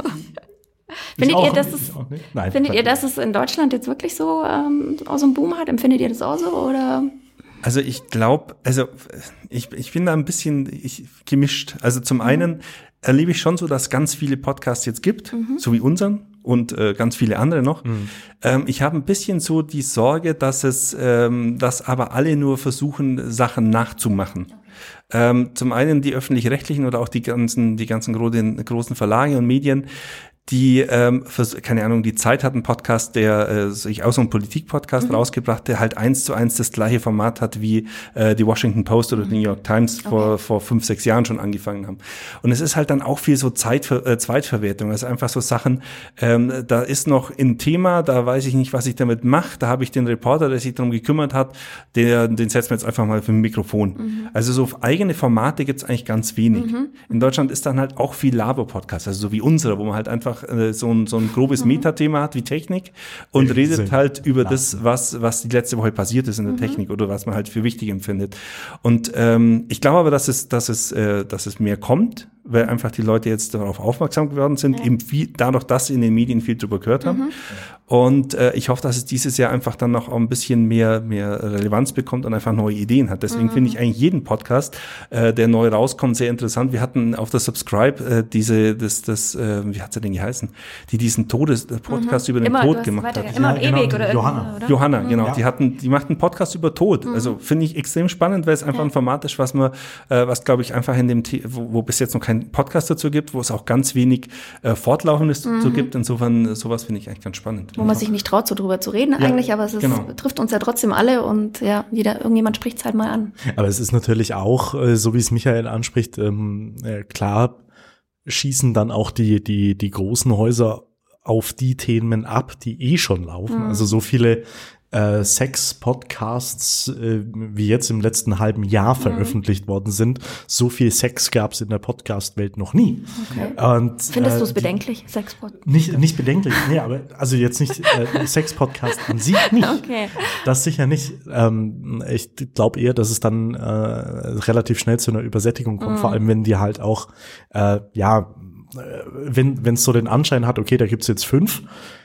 A: Ich
B: Findet
A: auch,
B: ihr, dass
A: ich
B: es,
A: auch nicht. Nein,
B: findet ihr, dass es in Deutschland jetzt wirklich so, ähm, auch so einen Boom hat? Empfindet ihr das auch so, oder?
C: Also ich glaube, also ich, ich bin da ein bisschen ich, gemischt. Also zum einen erlebe ich schon so, dass ganz viele Podcasts jetzt gibt, mhm. so wie unseren und äh, ganz viele andere noch. Mhm. Ähm, ich habe ein bisschen so die Sorge, dass es, ähm, dass aber alle nur versuchen, Sachen nachzumachen. Okay. Ähm, zum einen die öffentlich-rechtlichen oder auch die ganzen, die ganzen großen, großen Verlage und Medien, die, ähm, für, keine Ahnung, die Zeit hat einen Podcast, der äh, sich auch so einen Politik-Podcast mhm. rausgebracht, der halt eins zu eins das gleiche Format hat, wie äh, die Washington Post oder die New York Times okay. vor vor fünf, sechs Jahren schon angefangen haben. Und es ist halt dann auch viel so Zeit, äh, Zweitverwertung, also einfach so Sachen, ähm, da ist noch ein Thema, da weiß ich nicht, was ich damit mache, da habe ich den Reporter, der sich darum gekümmert hat, der, den setzen wir jetzt einfach mal für ein Mikrofon. Mhm. Also so eigene Formate gibt's eigentlich ganz wenig. Mhm. In Deutschland ist dann halt auch viel Laber-Podcast, also so wie unsere, wo man halt einfach so ein, so ein grobes mhm. Metathema hat wie Technik und redet halt über das, was, was die letzte Woche passiert ist in der mhm. Technik oder was man halt für wichtig empfindet. Und ähm, ich glaube aber, dass es, dass es, äh, dass es mehr kommt, weil einfach die Leute jetzt darauf aufmerksam geworden sind, ja. eben viel, dadurch, dass sie in den Medien viel drüber gehört haben. Mhm. Und äh, ich hoffe, dass es dieses Jahr einfach dann noch auch ein bisschen mehr mehr Relevanz bekommt und einfach neue Ideen hat. Deswegen mhm. finde ich eigentlich jeden Podcast, äh, der neu rauskommt, sehr interessant. Wir hatten auf der Subscribe äh, diese, das, das, äh, wie hat sie denn geheißen, die diesen Todes-Podcast mhm. über den
B: immer,
C: Tod gemacht hat.
B: Immer und
A: ja,
B: ewig
A: genau,
B: oder
A: Johanna.
B: oder?
C: Johanna, genau.
A: Ja.
C: Die hatten, die macht einen Podcast über Tod. Mhm. Also finde ich extrem spannend, weil es einfach ja. ein Format ist, was man, äh, was glaube ich einfach in dem, The- wo, wo bis jetzt noch kein Podcast dazu gibt, wo es auch ganz wenig äh, Fortlaufendes mhm. dazu gibt. Insofern, sowas finde ich eigentlich ganz spannend.
B: Wo man sich nicht traut, so drüber zu reden ja, eigentlich, aber es ist, genau. trifft uns ja trotzdem alle und ja, jeder, irgendjemand spricht es halt mal an.
A: Aber es ist natürlich auch, äh, so wie es Michael anspricht, ähm, äh, klar schießen dann auch die, die, die großen Häuser auf die Themen ab, die eh schon laufen. Mhm. Also so viele äh, Sex-Podcasts, äh, wie jetzt im letzten halben Jahr veröffentlicht mhm. worden sind. So viel Sex gab es in der Podcast-Welt noch nie.
B: Okay.
A: Und,
B: Findest
A: äh,
B: du es bedenklich, Sex-Podcast?
A: Nicht, nicht bedenklich, nee, aber also jetzt nicht äh, Sex-Podcast an sich nicht.
B: Okay.
A: Das sicher nicht. Ähm, ich glaube eher, dass es dann äh, relativ schnell zu einer Übersättigung kommt, mhm. vor allem wenn die halt auch, äh, ja, wenn wenn es so den Anschein hat, okay, da gibt's jetzt fünf,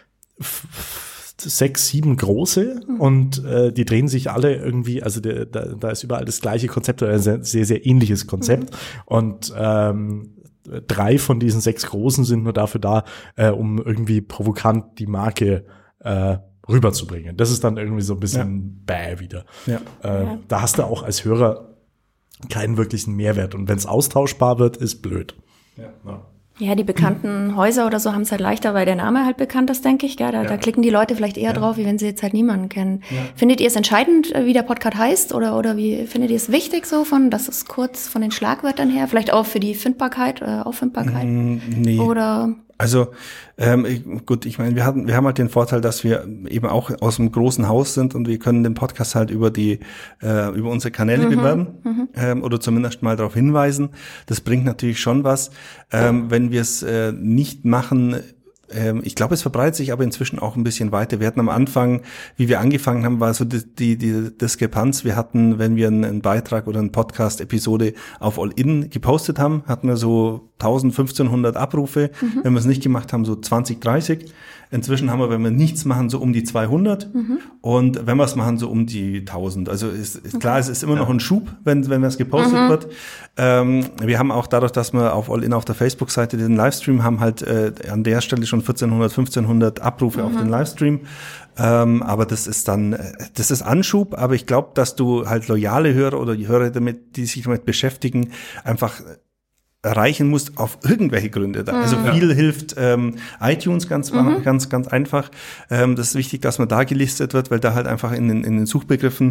A: f- sechs, sieben große mhm. und äh, die drehen sich alle irgendwie, also der, da, da ist überall das gleiche Konzept oder ein sehr, sehr, sehr ähnliches Konzept mhm. und ähm, drei von diesen sechs großen sind nur dafür da, äh, um irgendwie provokant die Marke äh, rüberzubringen. Das ist dann irgendwie so ein bisschen ja. bäh wieder.
C: Ja.
A: Äh,
B: ja.
A: Da hast du auch als Hörer keinen wirklichen Mehrwert und wenn es austauschbar wird, ist blöd.
C: Ja.
A: Ja.
B: Ja, die bekannten Häuser oder so haben es halt leichter, weil der Name halt bekannt ist, denke ich. Gell? Da,
C: ja.
B: da klicken die Leute vielleicht eher
C: ja.
B: drauf, wie wenn sie jetzt halt niemanden kennen.
C: Ja.
B: Findet ihr es entscheidend, wie der Podcast heißt? Oder oder wie findet ihr es wichtig so, von, dass es kurz von den Schlagwörtern her, vielleicht auch für die Findbarkeit, äh, Auffindbarkeit?
C: Mm, nee.
B: Oder
C: Also ähm, ich, gut, ich meine, wir hatten, wir haben halt den Vorteil, dass wir eben auch aus einem großen Haus sind und wir können den Podcast halt über die äh, über unsere Kanäle mhm, bewerben mhm. Ähm, oder zumindest mal darauf hinweisen. Das bringt natürlich schon was, ähm, wenn wir es äh, nicht machen. Ich glaube, es verbreitet sich aber inzwischen auch ein bisschen weiter. Wir hatten am Anfang, wie wir angefangen haben, war so die, die, die Diskrepanz. Wir hatten, wenn wir einen, einen Beitrag oder eine Podcast-Episode auf All-In gepostet haben, hatten wir so tausend, fünfzehnhundert Abrufe. Mhm. Wenn wir es nicht gemacht haben, so zwanzig, dreißig. Inzwischen haben wir, wenn wir nichts machen, so um die zweihundert. Mhm. Und wenn wir es machen, so um die tausend. Also ist, ist klar, es ist immer noch ein Schub, wenn, wenn das gepostet mhm. wird. Ähm, wir haben auch dadurch, dass wir auf All-In auf der Facebook-Seite den Livestream haben, halt äh, an der Stelle schon vierzehnhundert, fünfzehnhundert Abrufe mhm. auf den Livestream. Ähm, aber das ist dann, das ist Anschub, aber ich glaube, dass du halt loyale Hörer oder die Hörer damit, die sich damit beschäftigen, einfach erreichen musst auf irgendwelche Gründe. Da. Also viel ja. hilft ähm, iTunes ganz, mhm. ganz, ganz einfach. Ähm, das ist wichtig, dass man da gelistet wird, weil da halt einfach in den, in den Suchbegriffen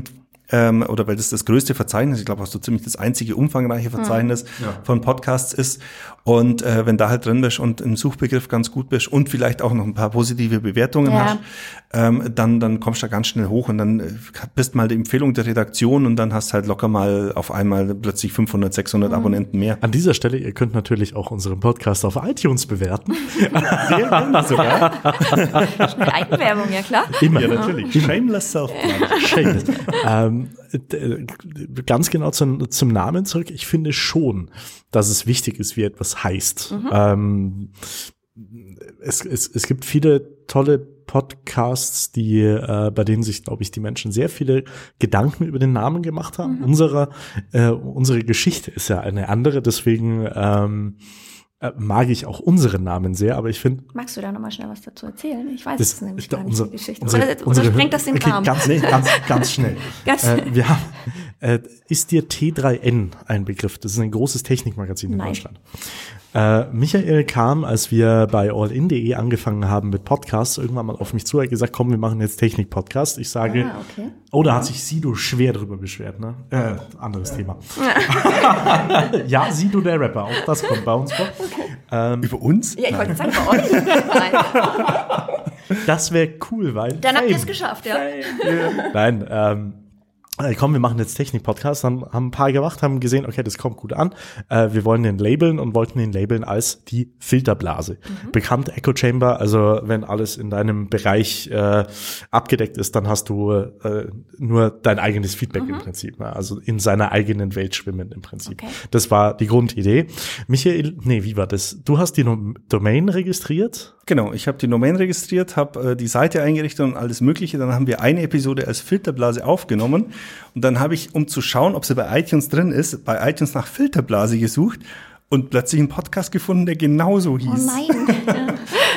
C: ähm, oder weil das das größte Verzeichnis, ich glaube auch so ziemlich das einzige umfangreiche Verzeichnis mhm. ja. von Podcasts ist. Und äh, wenn da halt drin bist und im Suchbegriff ganz gut bist und vielleicht auch noch ein paar positive Bewertungen ja. hast, ähm, dann dann kommst du da ganz schnell hoch und dann äh, bist mal die Empfehlung der Redaktion und dann hast halt locker mal auf einmal plötzlich fünfhundert, sechshundert mhm. Abonnenten mehr.
A: An dieser Stelle, ihr könnt natürlich auch unseren Podcast auf iTunes bewerten. Sehr gerne sogar.
B: Schnell Eigenwerbung, ja klar.
A: Immer.
C: Ja, natürlich. Shameless Self-Plug.
A: Shameless. ähm, ganz genau zum, zum Namen zurück. Ich finde schon, dass es wichtig ist, wie etwas heißt. Mhm. Ähm, es, es, es gibt viele tolle Podcasts, die äh, bei denen sich, glaube ich, die Menschen sehr viele Gedanken über den Namen gemacht haben. Mhm. Unsere, äh, unsere Geschichte ist ja eine andere, deswegen ähm, mag ich auch unseren Namen sehr, aber ich finde...
B: Magst du da nochmal schnell was dazu erzählen? Ich weiß es nämlich gar nicht,
A: unsere,
B: die Geschichte.
A: Unsere,
B: oder,
A: unsere,
B: oder sprengt das den
A: okay,
B: Rahmen?
A: Ganz, nee, ganz, ganz schnell.
B: ganz
A: äh, wir haben, äh, ist dir T drei N ein Begriff? Das ist ein großes Technikmagazin in
B: Nein.
A: Deutschland. Äh, Michael kam, als wir bei allin punkt de angefangen haben mit Podcasts, irgendwann mal auf mich zu, er hat gesagt, komm, wir machen jetzt Technik-Podcast. Ich sage,
B: ah, okay.
A: oh, da hat sich Sido schwer drüber beschwert, ne? Äh, anderes Thema. Ja, Sido der Rapper, auch das kommt bei uns vor.
B: Okay.
C: Ähm, Über uns?
B: Ja, ich wollte sagen, bei euch.
A: Das wäre cool, weil...
B: Dann habt ihr es geschafft, ja.
A: Nein, ähm, komm, wir machen jetzt Technik-Podcast, haben, haben ein paar gemacht, haben gesehen, okay, das kommt gut an. Äh, wir wollen den labeln und wollten den labeln als die Filterblase. Mhm. Bekannt Echo Chamber, also wenn alles in deinem Bereich äh, abgedeckt ist, dann hast du äh, nur dein eigenes Feedback mhm. im Prinzip. Ne? Also in seiner eigenen Welt schwimmen im Prinzip. Okay. Das war die Grundidee. Michael, nee, wie war das? Du hast die no- Domain registriert?
C: Genau, ich habe die Domain registriert, habe äh, die Seite eingerichtet und alles Mögliche. Dann haben wir eine Episode als Filterblase aufgenommen. Und dann habe ich, um zu schauen, ob sie bei iTunes drin ist, bei iTunes nach Filterblase gesucht und plötzlich einen Podcast gefunden, der genauso hieß.
B: Oh nein.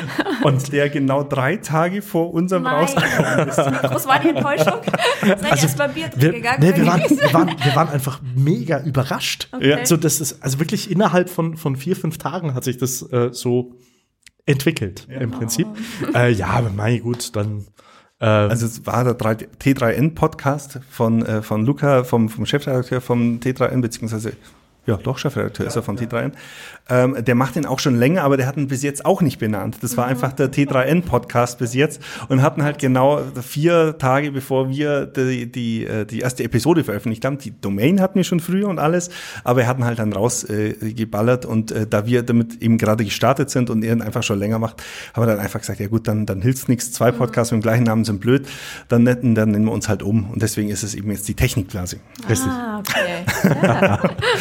C: Und der genau drei Tage vor unserem
B: Nein.
C: rausgekommen ist.
B: Wie groß war die Enttäuschung? Seid ihr
A: Also,
B: erst mal Bier
A: wir,
B: gegangen?
A: nee, wir, waren, wir, waren, wir waren einfach mega überrascht.
B: Okay.
C: Ja.
A: So, das ist, also wirklich innerhalb von, von vier, fünf Tagen hat sich das äh, so entwickelt, ja. im Prinzip. Oh. Äh, ja, aber mein gut, dann äh,
C: also es war der T drei N Podcast von, äh, von Luca, vom, vom Chefredakteur vom T drei N, beziehungsweise ja, doch, Chefredakteur ja, ist er von ja. T drei N. Ähm, der macht den auch schon länger, aber der hat ihn bis jetzt auch nicht benannt. Das war mhm. einfach der T drei N Podcast bis jetzt und hatten halt genau vier Tage, bevor wir die, die, die erste Episode veröffentlicht haben. Die Domain hatten wir schon früher und alles, aber wir hatten halt dann rausgeballert äh, und äh, da wir damit eben gerade gestartet sind und er ihn einfach schon länger macht, haben wir dann einfach gesagt, ja gut, dann, dann hilft's nichts. Zwei Podcasts mhm. mit dem gleichen Namen sind blöd, dann, netten, dann nennen wir uns halt um und deswegen ist es eben jetzt die Technikblase.
B: Ah, okay. Ja.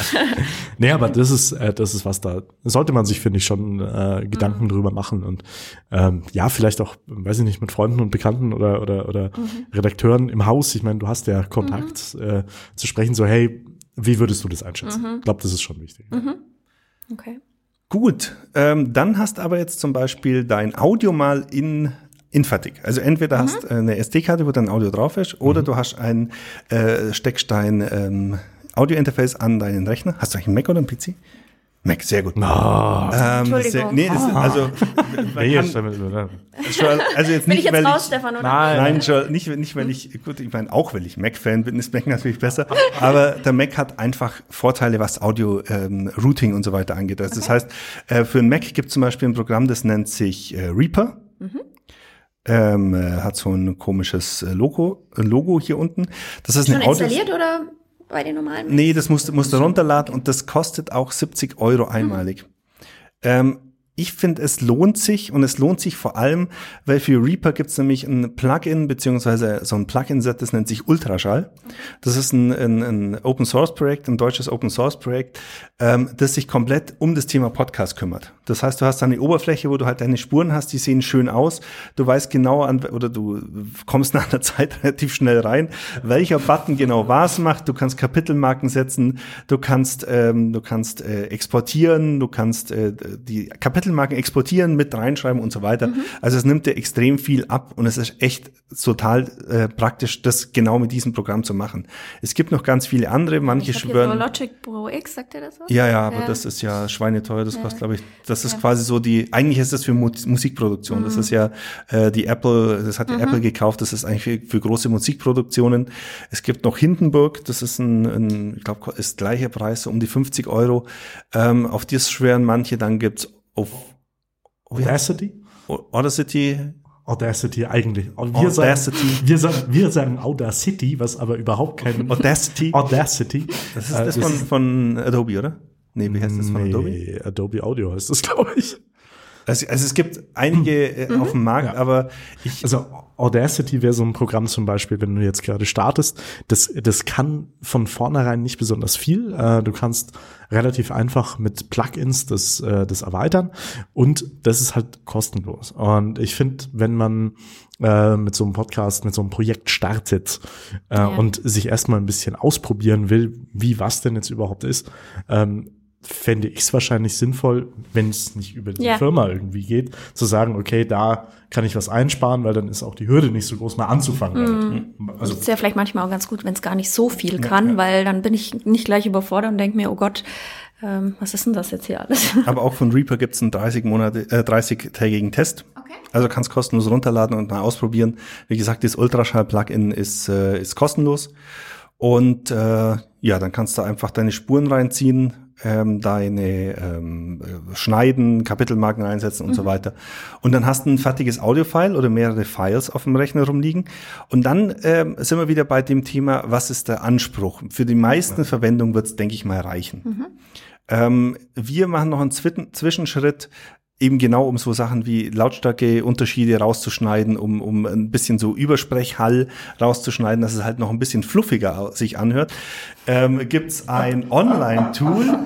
A: Nee, aber das ist, äh, das ist was, da sollte man sich, finde ich, schon äh, Gedanken mhm. drüber machen und ähm, ja, vielleicht auch, weiß ich nicht, mit Freunden und Bekannten oder oder oder mhm. Redakteuren im Haus. Ich meine, du hast ja Kontakt mhm. äh, zu sprechen, so hey, wie würdest du das einschätzen? Mhm. Ich glaube, das ist schon wichtig.
B: Mhm. Okay.
C: Gut, ähm, dann hast aber jetzt zum Beispiel dein Audio mal in Infatig. Also entweder mhm. hast eine S D-Karte, wo dein Audio drauf ist, oder mhm. du hast einen äh, Steckstein ähm, Audio-Interface an deinen Rechner. Hast du eigentlich einen Mac oder einen P C? Mac, sehr gut.
A: Oh.
C: Ähm,
B: Entschuldigung.
C: Sehr, nee, das, also,
A: Nee,
C: kann,
A: schon,
C: also jetzt
B: Bin
C: nicht,
B: ich jetzt
C: weil
B: raus,
C: ich,
B: Stefan, oder?
A: Nein.
C: Nein, schon, nicht, nicht, weil ich, gut, ich meine, auch weil ich Mac-Fan bin, ist Mac natürlich besser, aber der Mac hat einfach Vorteile, was Audio-Routing ähm, und so weiter angeht. Also okay. Das heißt, äh, für einen Mac gibt es zum Beispiel ein Programm, das nennt sich äh, Reaper. Mhm. Ähm, äh, hat so ein komisches äh, Logo, äh, Logo hier unten. Das ist
B: Schon
C: eine Audio-
B: installiert oder bei den normalen?
C: Nee, das musst, musst du runterladen und das kostet auch siebzig Euro einmalig. Mhm. Ähm, ich finde, es lohnt sich und es lohnt sich vor allem, weil für Reaper gibt es nämlich ein Plugin, beziehungsweise so ein Plugin-Set, das nennt sich Ultraschall. Das ist ein, ein, ein Open-Source-Projekt, ein deutsches Open-Source-Projekt, ähm, das sich komplett um das Thema Podcast kümmert. Das heißt, du hast eine Oberfläche, wo du halt deine Spuren hast, die sehen schön aus. Du weißt genau an, oder du kommst nach einer Zeit relativ schnell rein, welcher Button genau was macht. Du kannst Kapitelmarken setzen, du kannst, ähm, du kannst äh, exportieren, du kannst äh, die Kapitel Kapitelmarken exportieren, mit reinschreiben und so weiter. Mhm. Also es nimmt dir extrem viel ab und es ist echt total äh, praktisch, das genau mit diesem Programm zu machen. Es gibt noch ganz viele andere, manche
B: ich
C: schwören.
B: So Logic Pro X, sagt ihr das was?
C: Ja, ja, aber
B: ja.
C: das ist ja schweineteuer, das
B: ja.
C: kostet, glaube ich, das ist
B: ja.
C: quasi so die, eigentlich ist das für Mu- Musikproduktion, mhm. das ist ja äh, die Apple, das hat die mhm. Apple gekauft, das ist eigentlich für, für große Musikproduktionen. Es gibt noch Hindenburg, das ist ein, ein ich glaube, ist gleicher Preis, so um die fünfzig Euro. Ähm, auf das schwören manche, dann gibt's auf
A: Audacity?
C: Audacity.
A: Audacity eigentlich. Wir
C: Audacity.
A: Sagen, wir, sagen, wir sagen Audacity, was aber überhaupt kein
C: Audacity.
A: Audacity.
C: Das ist äh, das, das von, von Adobe, oder? Nee, wie heißt das von
A: nee,
C: Adobe?
A: Adobe Audio heißt das, glaube ich.
C: Also, also es gibt einige äh, mhm. auf dem Markt, ja. aber ich...
A: Also Audacity wäre so ein Programm zum Beispiel, wenn du jetzt gerade startest, das, das kann von vornherein nicht besonders viel. Äh, du kannst relativ einfach mit Plugins das, äh, das erweitern und das ist halt kostenlos. Und ich finde, wenn man äh, mit so einem Podcast, mit so einem Projekt startet äh, ja. und sich erstmal ein bisschen ausprobieren will, wie was denn jetzt überhaupt ist, ähm, fände ich es wahrscheinlich sinnvoll, wenn es nicht über die ja. Firma irgendwie geht, zu sagen, okay, da kann ich was einsparen, weil dann ist auch die Hürde nicht so groß, mal anzufangen.
B: Mm. Also das ist ja vielleicht manchmal auch ganz gut, wenn es gar nicht so viel kann, ja, ja. weil dann bin ich nicht gleich überfordert und denke mir, oh Gott, ähm, was ist denn das jetzt hier alles?
C: Aber auch von Reaper gibt es einen dreißig Monate, äh, dreißig-tägigen Test.
B: Okay.
C: Also kannst kostenlos runterladen und mal ausprobieren. Wie gesagt, das Ultraschall-Plugin ist, äh, ist kostenlos. Und äh, ja, dann kannst du einfach deine Spuren reinziehen, ähm, deine ähm, Schneiden, Kapitelmarken reinsetzen und mhm. so weiter. Und dann hast du ein fertiges Audiofile oder mehrere Files auf dem Rechner rumliegen. Und dann ähm, sind wir wieder bei dem Thema, was ist der Anspruch? Für die meisten ja. Verwendungen wird es, denke ich mal, reichen. Mhm. Ähm, wir machen noch einen Zwi- Zwischenschritt, eben genau um so Sachen wie Lautstärke-Unterschiede rauszuschneiden, um um ein bisschen so Übersprechhall rauszuschneiden, dass es halt noch ein bisschen fluffiger sich anhört. Ähm, gibt's ein Online-Tool,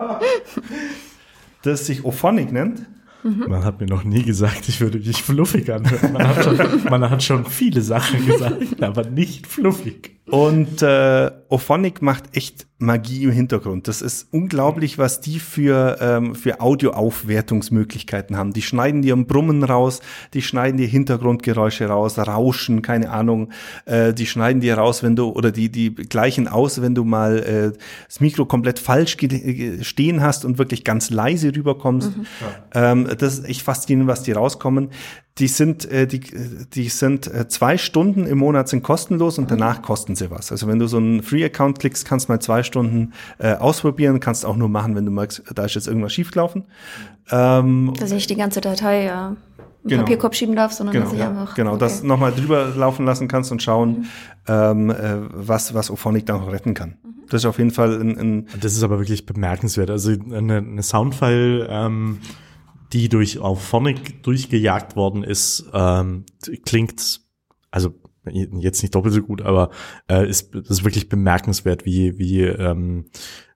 C: das sich Auphonic nennt.
A: Mhm. Man hat mir noch nie gesagt, ich würde dich fluffig anhören. Man hat schon, man hat schon viele Sachen gesagt, aber nicht fluffig.
C: Und äh, Auphonic macht echt Magie im Hintergrund. Das ist unglaublich, was die für ähm, für Audioaufwertungsmöglichkeiten haben. Die schneiden dir ein Brummen raus, die schneiden dir Hintergrundgeräusche raus, Rauschen, keine Ahnung. Äh, die schneiden dir raus, wenn du oder die die gleichen aus, wenn du mal äh, das Mikro komplett falsch ge- stehen hast und wirklich ganz leise rüberkommst. Mhm. Ja. Ähm, das ist echt faszinierend, was die rauskommen. Die sind, äh, die, die sind äh, zwei Stunden im Monat sind kostenlos und danach kosten sie was. Also wenn du so einen Free-Account klickst, kannst du mal zwei Stunden äh, ausprobieren, kannst auch nur machen, wenn du magst, da ist jetzt irgendwas schiefgelaufen. Ähm,
B: dass ich nicht die ganze Datei ja im
C: genau.
B: Papierkorb schieben darf, sondern
C: genau,
B: dass ich
C: ja,
B: einfach
C: genau, okay. das nochmal drüber laufen lassen kannst und schauen, mhm. ähm, äh, was was Auphonic da noch retten kann. Mhm. Das ist auf jeden Fall ein, ein
A: Das ist aber wirklich bemerkenswert. Also eine, eine Soundfile, ähm, die durch Auphonic durchgejagt worden ist, ähm, klingt, also jetzt nicht doppelt so gut, aber äh, ist, ist wirklich bemerkenswert, wie wie ähm,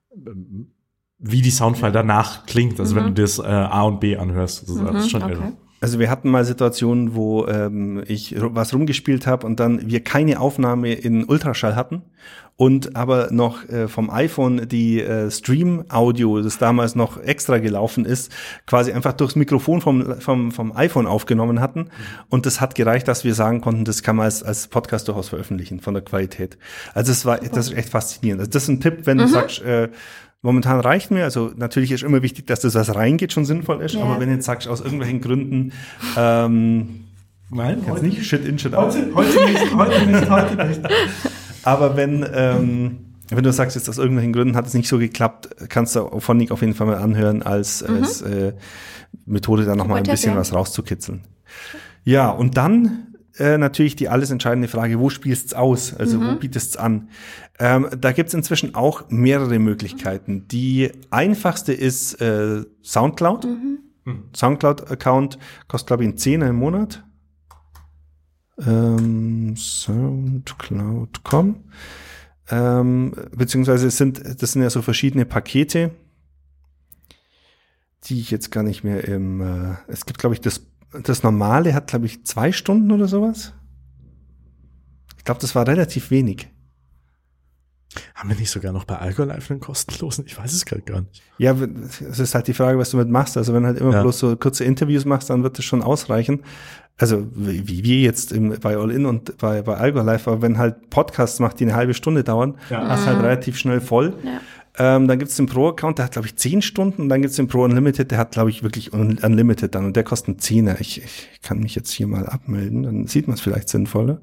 A: wie die Soundfile danach klingt. Also mhm. wenn du das äh, A und B anhörst, das, mhm, das ist schon
B: okay.
A: irre.
C: Also wir hatten mal Situationen, wo ähm, ich was rumgespielt habe und dann wir keine Aufnahme in Ultraschall hatten und aber noch äh, vom iPhone die äh, Stream-Audio, das damals noch extra gelaufen ist, quasi einfach durchs Mikrofon vom vom vom iPhone aufgenommen hatten. Mhm. Und das hat gereicht, dass wir sagen konnten, das kann man als als Podcast durchaus veröffentlichen von der Qualität. Also es war, das ist echt faszinierend. Also das ist ein Tipp, wenn mhm. du sagst, äh, momentan reicht mir, also natürlich ist immer wichtig, dass das, was reingeht, schon sinnvoll ist, ja. aber wenn du jetzt sagst, aus irgendwelchen Gründen, ähm, nein, jetzt nicht, shit in, shit out.
A: Heute, heute nicht, heute nicht, heute nicht.
C: Aber wenn, ähm, wenn du sagst, jetzt aus irgendwelchen Gründen hat es nicht so geklappt, kannst du Auphonic auf jeden Fall mal anhören, als, mhm. als äh, Methode da nochmal ein bisschen ja. was rauszukitzeln. Ja, und dann Äh, natürlich die alles entscheidende Frage, wo spielst du aus? Also mhm. wo bietest du an? Ähm, da gibt's inzwischen auch mehrere Möglichkeiten. Die einfachste ist äh, Soundcloud. Mhm. Soundcloud-Account kostet, glaube ich, einen Zehner im Monat. Ähm, Soundcloud Punkt com. Ähm, beziehungsweise es sind, das sind ja so verschiedene Pakete, die ich jetzt gar nicht mehr im, äh, es gibt, glaube ich, das Das normale hat, glaube ich, zwei Stunden oder sowas. Ich glaube, das war relativ wenig.
A: Haben wir nicht sogar noch bei Algolive einen kostenlosen? Ich weiß es gerade gar nicht.
C: Ja, es ist halt die Frage, was du mit machst. Also wenn du halt immer ja. bloß so kurze Interviews machst, dann wird das schon ausreichen. Also wie wir jetzt im, bei All In und bei, bei Algolive, aber wenn halt Podcasts macht, die eine halbe Stunde dauern, ja. hast halt relativ schnell voll. Ja. Ähm, dann gibt's den Pro-Account, der hat, glaube ich, zehn Stunden. Und dann gibt's den Pro Unlimited, der hat, glaube ich, wirklich Unlimited dann. Und der kostet einen Zehner. Ich, ich kann mich jetzt hier mal abmelden, dann sieht man es vielleicht sinnvoller.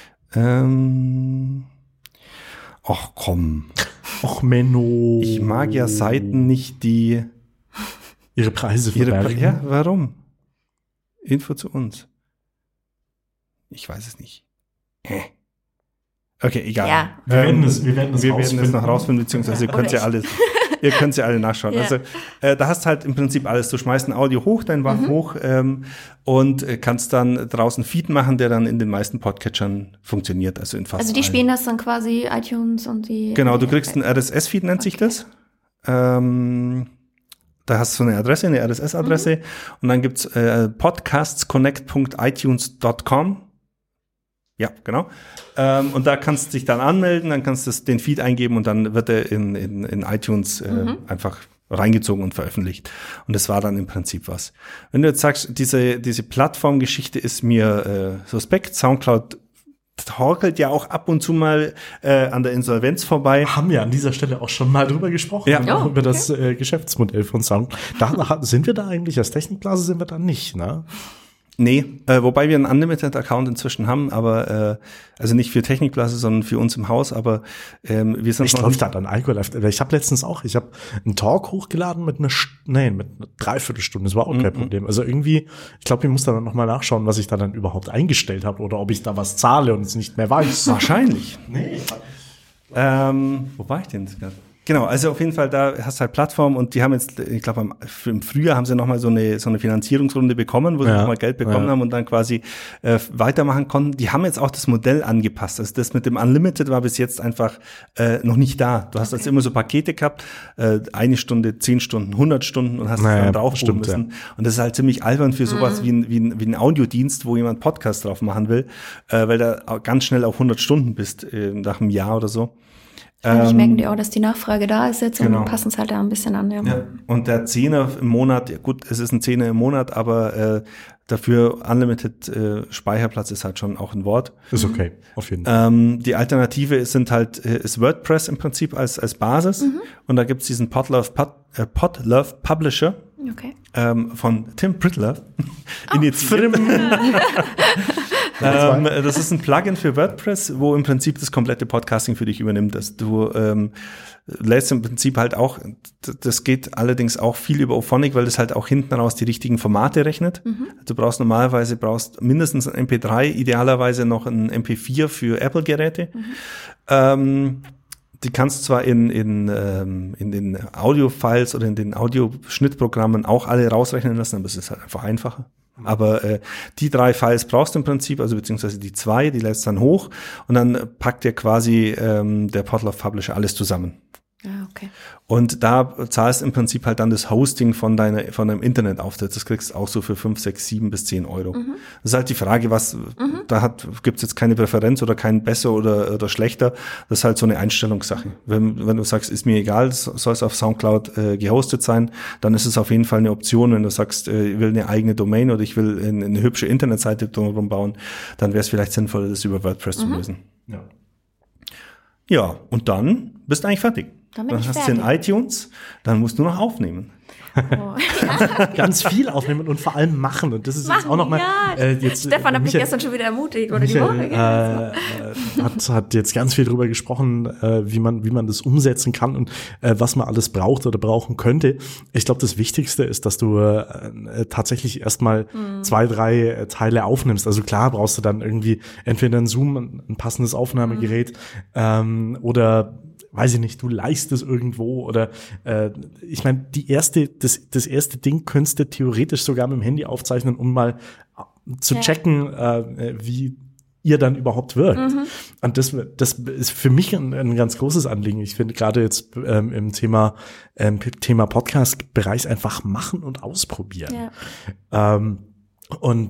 C: Ähm, ach komm.
A: Och, Menno.
C: Ich mag ja Seiten nicht, die
A: ihre Preise
C: verbergen. Ihre, ja, warum? Info zu uns. Ich weiß es nicht. Hä? Okay, egal.
B: Ja.
A: Wir werden es, wir werden es
C: wir werden es noch rausfinden, beziehungsweise ihr könnt ja alles, ihr könnt ja alle nachschauen. Ja. Also äh, da hast halt im Prinzip alles. Du schmeißt ein Audio hoch, dein W A V mhm. hoch ähm, und äh, kannst dann draußen Feed machen, der dann in den meisten Podcatchern funktioniert. Also in fast
B: Also die
C: allen.
B: spielen das dann quasi iTunes und die.
C: Genau, du kriegst ein R S S-Feed, nennt okay. sich das. Ähm, da hast du eine Adresse, eine R S S-Adresse mhm. und dann gibt's äh, podcastsconnect punkt itunes punkt com. Ja, genau. Ähm, und da kannst du dich dann anmelden, dann kannst du den Feed eingeben und dann wird er in, in, in iTunes äh, mhm. einfach reingezogen und veröffentlicht. Und das war dann im Prinzip was. Wenn du jetzt sagst, diese, diese Plattformgeschichte ist mir äh, suspekt, SoundCloud torkelt ja auch ab und zu mal äh, an der Insolvenz vorbei.
A: Haben wir an dieser Stelle auch schon mal drüber gesprochen,
C: ja.
A: oh, über okay. das äh, Geschäftsmodell von SoundCloud. Da sind wir da eigentlich, als Technikblase sind wir da nicht, ne?
C: Nee, äh, wobei wir einen Unlimited-Account inzwischen haben, aber äh, also nicht für Technikblase, sondern für uns im Haus, aber ähm, wir sind
A: ich
C: noch...
A: läuft da dann Algolive. Ich habe letztens auch, ich habe einen Talk hochgeladen mit einer, nee, mit einer Dreiviertelstunde, das war auch kein mhm. Problem. Also irgendwie, ich glaube, ich muss da dann nochmal nachschauen, was ich da dann überhaupt eingestellt habe oder ob ich da was zahle und es nicht mehr weiß.
C: Wahrscheinlich.
A: Nee.
C: Ähm, wo war ich denn gerade? Genau, also auf jeden Fall, da hast du halt Plattform und die haben jetzt, ich glaube, im Frühjahr haben sie nochmal so eine, so eine Finanzierungsrunde bekommen, wo sie ja, nochmal Geld bekommen ja. haben und dann quasi äh, weitermachen konnten. Die haben jetzt auch das Modell angepasst. Also das mit dem Unlimited war bis jetzt einfach äh, noch nicht da. Du hast okay. jetzt immer so Pakete gehabt, äh, eine Stunde, zehn Stunden, hundert Stunden und hast naja, dann draufbuchen müssen. Ja. Und das ist halt ziemlich albern für sowas mhm. wie, ein, wie, ein, wie ein Audiodienst, wo jemand Podcast drauf machen will, äh, weil da ganz schnell auf hundert Stunden bist, äh, nach einem Jahr oder so.
B: Eigentlich ähm, merken die auch, dass die Nachfrage da ist jetzt und genau. passen es halt da ein bisschen an. Ja.
C: Ja. Und der Zehner im Monat, ja gut, es ist ein Zehner im Monat, aber äh, dafür Unlimited äh, Speicherplatz ist halt schon auch ein Wort.
A: Ist okay, auf jeden Fall.
C: Ähm, die Alternative sind halt, äh, ist WordPress im Prinzip als als Basis mhm. und da gibt's diesen Podlove, Pod, äh, Podlove Publisher
B: okay.
C: ähm, von Tim Pritlove oh. initiiert. ähm, das ist ein Plugin für WordPress, wo im Prinzip das komplette Podcasting für dich übernimmt. Dass du ähm, lässt im Prinzip halt auch, das geht allerdings auch viel über Auphonic, weil das halt auch hinten raus die richtigen Formate rechnet. Mhm. Du brauchst normalerweise brauchst mindestens ein M P drei, idealerweise noch ein M P vier für Apple-Geräte. Mhm. Ähm, die kannst zwar in in ähm, in den Audio-Files oder in den Audioschnittprogrammen auch alle rausrechnen lassen, aber es ist halt einfach einfacher. Aber äh, die drei Files brauchst du im Prinzip, also beziehungsweise die zwei, die lädst dann hoch und dann packt dir quasi ähm, der Podlove Publisher alles zusammen.
B: Ah, okay.
C: Und da zahlst im Prinzip halt dann das Hosting von deiner, von deinem Internetauftritt. Das kriegst du auch so für fünf, sechs, sieben bis zehn Euro. Mhm. Das ist halt die Frage, was, mhm. da hat, gibt's jetzt keine Präferenz oder kein besser oder, oder schlechter. Das ist halt so eine Einstellungssache. Wenn, wenn du sagst, ist mir egal, soll es auf SoundCloud äh, gehostet sein, dann ist es auf jeden Fall eine Option. Wenn du sagst, äh, ich will eine eigene Domain oder ich will eine, eine hübsche Internetseite drumherum bauen, dann wäre es vielleicht sinnvoller, das über WordPress mhm. zu lösen. Ja. Ja, und dann bist du eigentlich fertig.
B: Dann, bin
C: dann
B: ich
C: hast
B: fertig.
C: du in iTunes, dann musst du noch aufnehmen.
B: Oh.
A: Ganz viel aufnehmen und vor allem machen. Und das ist machen, jetzt auch noch mal.
B: Ja.
A: Äh, jetzt,
B: Stefan hat mich
A: Michael,
B: gestern schon wieder ermutigt oder
A: Michael,
B: die Woche.
A: Äh, äh, hat, hat jetzt ganz viel drüber gesprochen, äh, wie man wie man das umsetzen kann und äh, was man alles braucht oder brauchen könnte. Ich glaube, das Wichtigste ist, dass du äh, tatsächlich erstmal mhm. zwei, drei äh, Teile aufnimmst. Also klar brauchst du dann irgendwie entweder ein Zoom, ein, ein passendes Aufnahmegerät mhm. ähm, oder weiß ich nicht, du leihst es irgendwo oder äh, ich meine, die erste, das, das erste Ding könntest du theoretisch sogar mit dem Handy aufzeichnen, um mal zu ja. checken, äh, wie ihr dann überhaupt wirkt. Mhm. Und das, das ist für mich ein, ein ganz großes Anliegen. Ich finde gerade jetzt ähm, im Thema ähm, Thema Podcast-Bereich einfach machen und ausprobieren. Ja. Ähm, und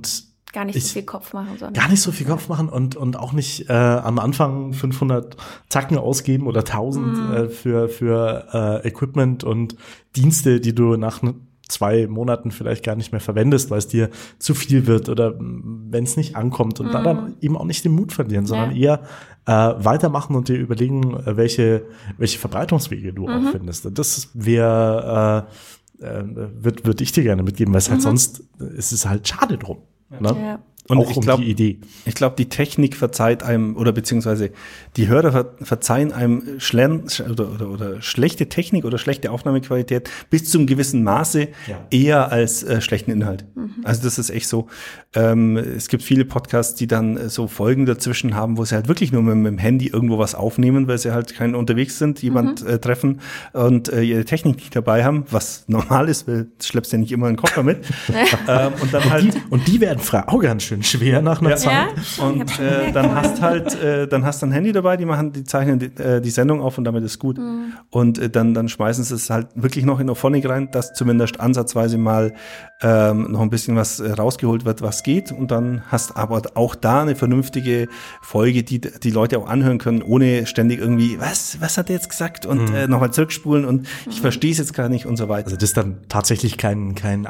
B: Gar nicht ich, so viel Kopf machen, sondern
A: gar nicht so viel Kopf machen und und auch nicht äh, am Anfang fünfhundert Zacken ausgeben oder tausend mm. äh, für für äh, Equipment und Dienste, die du nach zwei Monaten vielleicht gar nicht mehr verwendest, weil es dir zu viel wird oder wenn es nicht ankommt und mm. da dann eben auch nicht den Mut verlieren, sondern ja. eher äh, weitermachen und dir überlegen, welche welche Verbreitungswege du mm-hmm. auch findest. Das wäre äh, äh, würde würd ich dir gerne mitgeben, weil es halt mm-hmm. sonst ist es halt schade drum. Ne?
B: Ja.
C: Und
A: auch
C: ich
A: um
C: glaub,
A: die Idee.
C: Ich glaube, die Technik verzeiht einem, oder beziehungsweise die Hörer ver- verzeihen einem schlen- oder, oder, oder schlechte Technik oder schlechte Aufnahmequalität bis zum gewissen Maße ja. eher als äh, schlechten Inhalt. Mhm. Also das ist echt so. Ähm, es gibt viele Podcasts, die dann äh, so Folgen dazwischen haben, wo sie halt wirklich nur mit, mit dem Handy irgendwo was aufnehmen, weil sie halt kein unterwegs sind, jemand mhm. äh, treffen und äh, ihre Technik nicht dabei haben, was normal ist, weil du schleppst ja nicht immer einen Koffer mit. ähm, und dann halt
A: und die, und die werden frei auch ganz schön schwer nach einer
C: ja.
A: Zeit.
B: Ja?
C: Und äh, dann hast halt, äh, dann hast du ein Handy dabei, die machen, die zeichnen die, äh, die Sendung auf und damit ist gut. Mhm. Und äh, dann dann schmeißen sie es halt wirklich noch in Auphonic rein, dass zumindest ansatzweise mal ähm, noch ein bisschen was äh, rausgeholt wird, was geht. Und dann hast aber auch da eine vernünftige Folge, die die Leute auch anhören können, ohne ständig irgendwie, was, was hat er jetzt gesagt? Und mhm. äh, nochmal zurückspulen und ich mhm. verstehe es jetzt gar nicht und so weiter.
A: Also das ist dann tatsächlich kein kein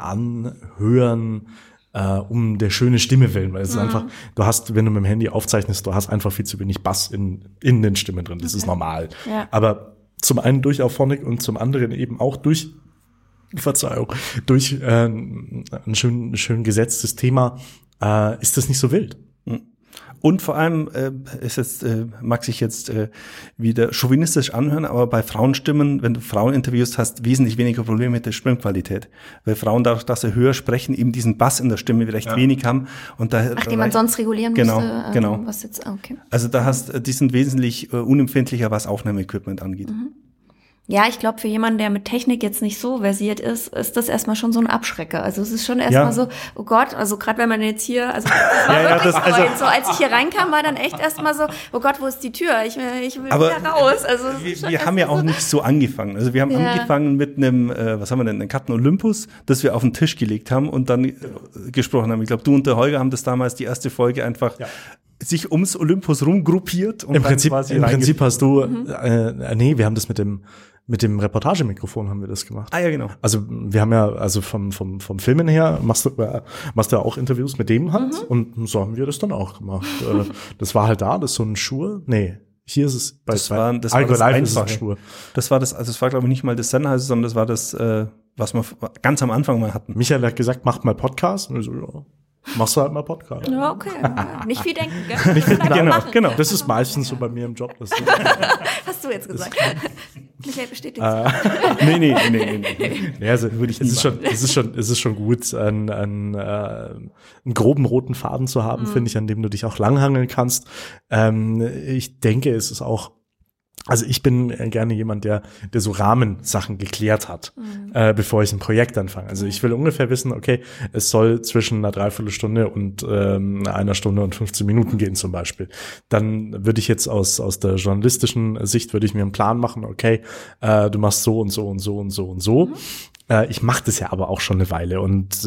A: Anhören Uh, um der schöne Stimme willen, weil es mhm. ist einfach, du hast, wenn du mit dem Handy aufzeichnest, du hast einfach viel zu wenig Bass in, in den Stimmen drin. Das okay. ist normal. Ja. Aber zum einen durch Auphonic und zum anderen eben auch durch, Verzeihung, durch äh, ein schön, schön gesetztes Thema, äh, ist das nicht so wild.
C: Mhm. Und vor allem äh, ist jetzt, äh, mag sich jetzt äh, wieder chauvinistisch anhören, aber bei Frauenstimmen, wenn du Fraueninterviews hast, wesentlich weniger Probleme mit der Stimmqualität. Weil Frauen dadurch, dass sie höher sprechen, eben diesen Bass in der Stimme recht ja. wenig haben. Und da,
B: Ach, den man sonst regulieren
C: genau,
B: musste. Äh,
C: genau.
B: Was jetzt, okay.
C: Also da hast, die sind wesentlich äh, unempfindlicher, was Aufnahmeequipment angeht. Mhm.
B: Ja, ich glaube, für jemanden, der mit Technik jetzt nicht so versiert ist, ist das erstmal schon so ein Abschrecker. Also es ist schon erstmal ja. so, oh Gott, also gerade wenn man jetzt hier, also das war ja, wirklich ja, das, also, so, als ich hier reinkam, war dann echt erstmal so, oh Gott, wo ist die Tür? Ich, ich will
C: aber
B: wieder raus. Also
C: wir, wir haben ja auch so nicht so angefangen. Also wir haben ja. angefangen mit einem, äh, was haben wir denn, einem Captain Olympus, das wir auf den Tisch gelegt haben und dann äh, gesprochen haben. Ich glaube, du und der Holger haben das damals die erste Folge einfach ja. sich ums Olympus rumgruppiert. Und
A: Im Prinzip, im Prinzip hast du, mhm. äh, nee, wir haben das mit dem Mit dem Reportagemikrofon haben wir das gemacht.
C: Ah ja, genau.
A: Also wir haben ja, also vom vom vom Filmen her machst du äh, machst du auch Interviews mit dem halt mhm. und so haben wir das dann auch gemacht. äh, das war halt da, das ist so ein Schur. Nee, hier ist es bei
C: das war das, war das
A: Einfache.
C: Das war das, also das war glaube ich nicht mal das Sennheiser, sondern das war das, äh, was wir ganz am Anfang mal hatten.
A: Michael hat gesagt, macht mal Podcast und ich so, ja. Machst du halt mal Podcast.
B: Ja, okay. Nicht viel denken, gell?
A: Nicht viel, genau, genau. Das ist meistens so bei mir im Job. Das
B: Hast du jetzt gesagt. Michael bestätigt.
A: Äh, nee, nee, nee, nee, nee. nee also, würde ich es ist schon, es ist schon, es ist schon gut, einen, einen, äh, einen groben roten Faden zu haben, mhm. finde ich, an dem du dich auch langhangeln kannst. Ähm, ich denke, es ist auch, also ich bin gerne jemand, der der so Rahmensachen geklärt hat, mhm. äh, bevor ich ein Projekt anfange. Also ich will ungefähr wissen, okay, es soll zwischen einer Dreiviertelstunde und ähm, einer Stunde und fünfzehn Minuten gehen zum Beispiel. Dann würde ich jetzt aus aus der journalistischen Sicht würde ich mir einen Plan machen, okay, äh, du machst so und so und so und so und so. Mhm. Äh, ich mache das ja aber auch schon eine Weile und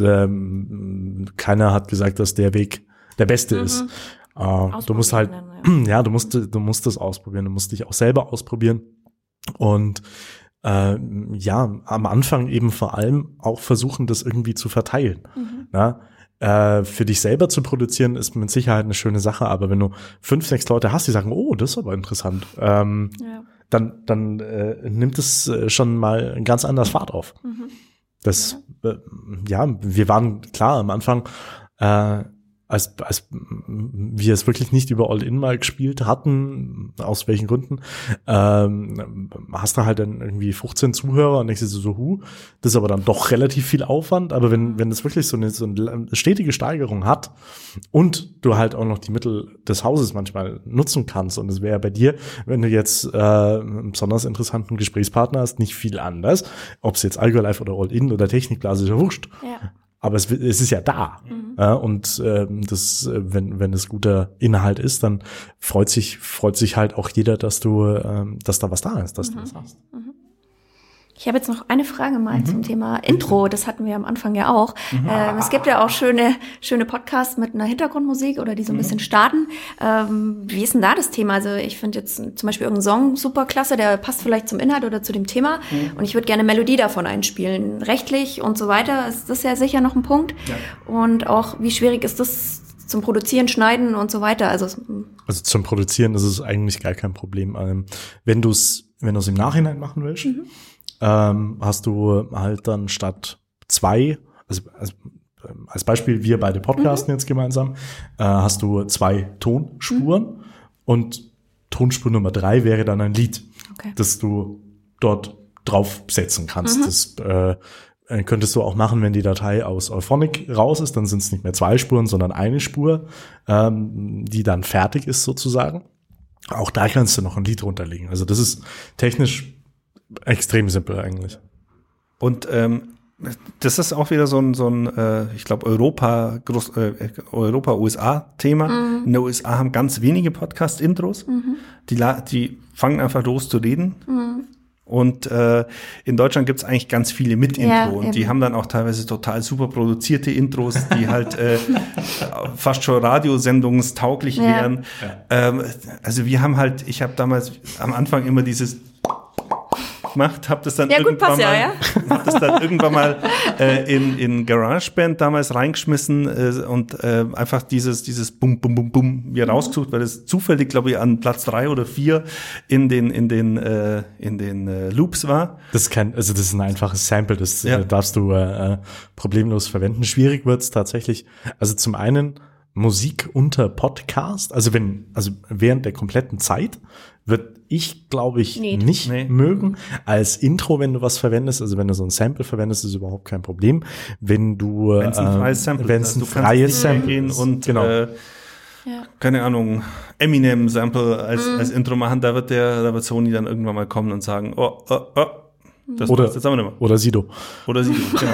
A: ähm, keiner hat gesagt, dass der Weg der beste mhm. ist. Uh, du musst halt, dann, ja. ja, du musst, du musst das ausprobieren, du musst dich auch selber ausprobieren und äh, ja, am Anfang eben vor allem auch versuchen, das irgendwie zu verteilen. Mhm. Na? Äh, für dich selber zu produzieren ist mit Sicherheit eine schöne Sache, aber wenn du fünf, sechs Leute hast, die sagen, oh, das ist aber interessant, ähm, ja. dann, dann äh, nimmt es schon mal ein ganz anderes Fahrt auf. Mhm. Das, äh, ja, wir waren klar am Anfang, äh, als als wir es wirklich nicht über All-In mal gespielt hatten, aus welchen Gründen, ähm, hast du halt dann irgendwie fünfzehn Zuhörer und denkst dir so, hu, das ist aber dann doch relativ viel Aufwand, aber wenn wenn das wirklich so eine, so eine stetige Steigerung hat und du halt auch noch die Mittel des Hauses manchmal nutzen kannst und es wäre bei dir, wenn du jetzt äh, einen besonders interessanten Gesprächspartner hast, nicht viel anders, ob es jetzt Allgäu Live oder All-In oder Technikblase, ist ja wurscht. Ja. Aber es, es ist ja da. Mhm. Ja, und ähm, das, wenn wenn es guter Inhalt ist, dann freut sich freut sich halt auch jeder, dass du, ähm, dass da was da ist, dass mhm. du das hast. Mhm.
B: Ich habe jetzt noch eine Frage mal mhm. zum Thema Intro. Das hatten wir am Anfang ja auch. Mhm. Ähm, es gibt ja auch schöne, schöne Podcasts mit einer Hintergrundmusik oder die so ein mhm. bisschen starten. Ähm, wie ist denn da das Thema? Also ich finde jetzt zum Beispiel irgendeinen Song super klasse, der passt vielleicht zum Inhalt oder zu dem Thema. Mhm. Und ich würde gerne eine Melodie davon einspielen. Rechtlich und so weiter ist das ja sicher noch ein Punkt. Ja. Und auch, wie schwierig ist das zum Produzieren, Schneiden und so weiter? Also,
A: also zum Produzieren ist es eigentlich gar kein Problem. Ähm, wenn du es wenn du es im Nachhinein machen willst, mhm. ähm, hast du halt dann statt zwei, also, also als Beispiel, wir beide podcasten mhm. jetzt gemeinsam, äh, hast du zwei Tonspuren mhm. und Tonspur Nummer drei wäre dann ein Lied, okay. das du dort draufsetzen kannst. Mhm. Das äh, könntest du auch machen, wenn die Datei aus Auphonic raus ist, dann sind es nicht mehr zwei Spuren, sondern eine Spur, ähm, die dann fertig ist sozusagen. Auch da kannst du noch ein Lied runterlegen. Also das ist technisch extrem simpel eigentlich.
C: Und ähm, das ist auch wieder so ein, so ein äh, ich glaube, Europa, Groß, äh, Europa-U S A-Thema. Mhm. In der U S A haben ganz wenige Podcast-Intros. Mhm. Die, die fangen einfach los zu reden. Mhm. Und äh, in Deutschland gibt's eigentlich ganz viele mit Intro. Ja, und die haben dann auch teilweise total super produzierte Intros, die halt äh, fast schon radiosendungstauglich ja. wären. Ja. Ähm, also wir haben halt, ich habe damals am Anfang immer dieses gemacht, habe das dann
B: ja,
C: irgendwann
B: gut,
C: mal,
B: ja, ja.
C: hab das dann irgendwann mal äh, in in GarageBand damals reingeschmissen äh, und äh, einfach dieses dieses Bum Bum Bum Bum mir rausgesucht, weil es zufällig, glaube ich, an Platz drei oder vier in den in den äh, in den äh, Loops war.
A: Das ist kein, also das ist ein einfaches Sample, das ja. äh, darfst du äh, problemlos verwenden. Schwierig wird's tatsächlich. Also zum einen Musik unter Podcast, also wenn, also während der kompletten Zeit wird ich, glaube ich, nee. nicht nee. mögen. Als Intro, wenn du was verwendest, also wenn du so ein Sample verwendest, ist überhaupt kein Problem. Wenn du,
C: wenn es ein freies Sample,
A: wenn es ein freies Sample
C: gehen und genau. Äh, ja. keine Ahnung, Eminem-Sample als, mm. als Intro machen, da wird der, da wird Sony dann irgendwann mal kommen und sagen, oh, oh, oh. Das
A: oder, jetzt aber nicht mehr. Oder Sido.
C: Oder Sido, genau.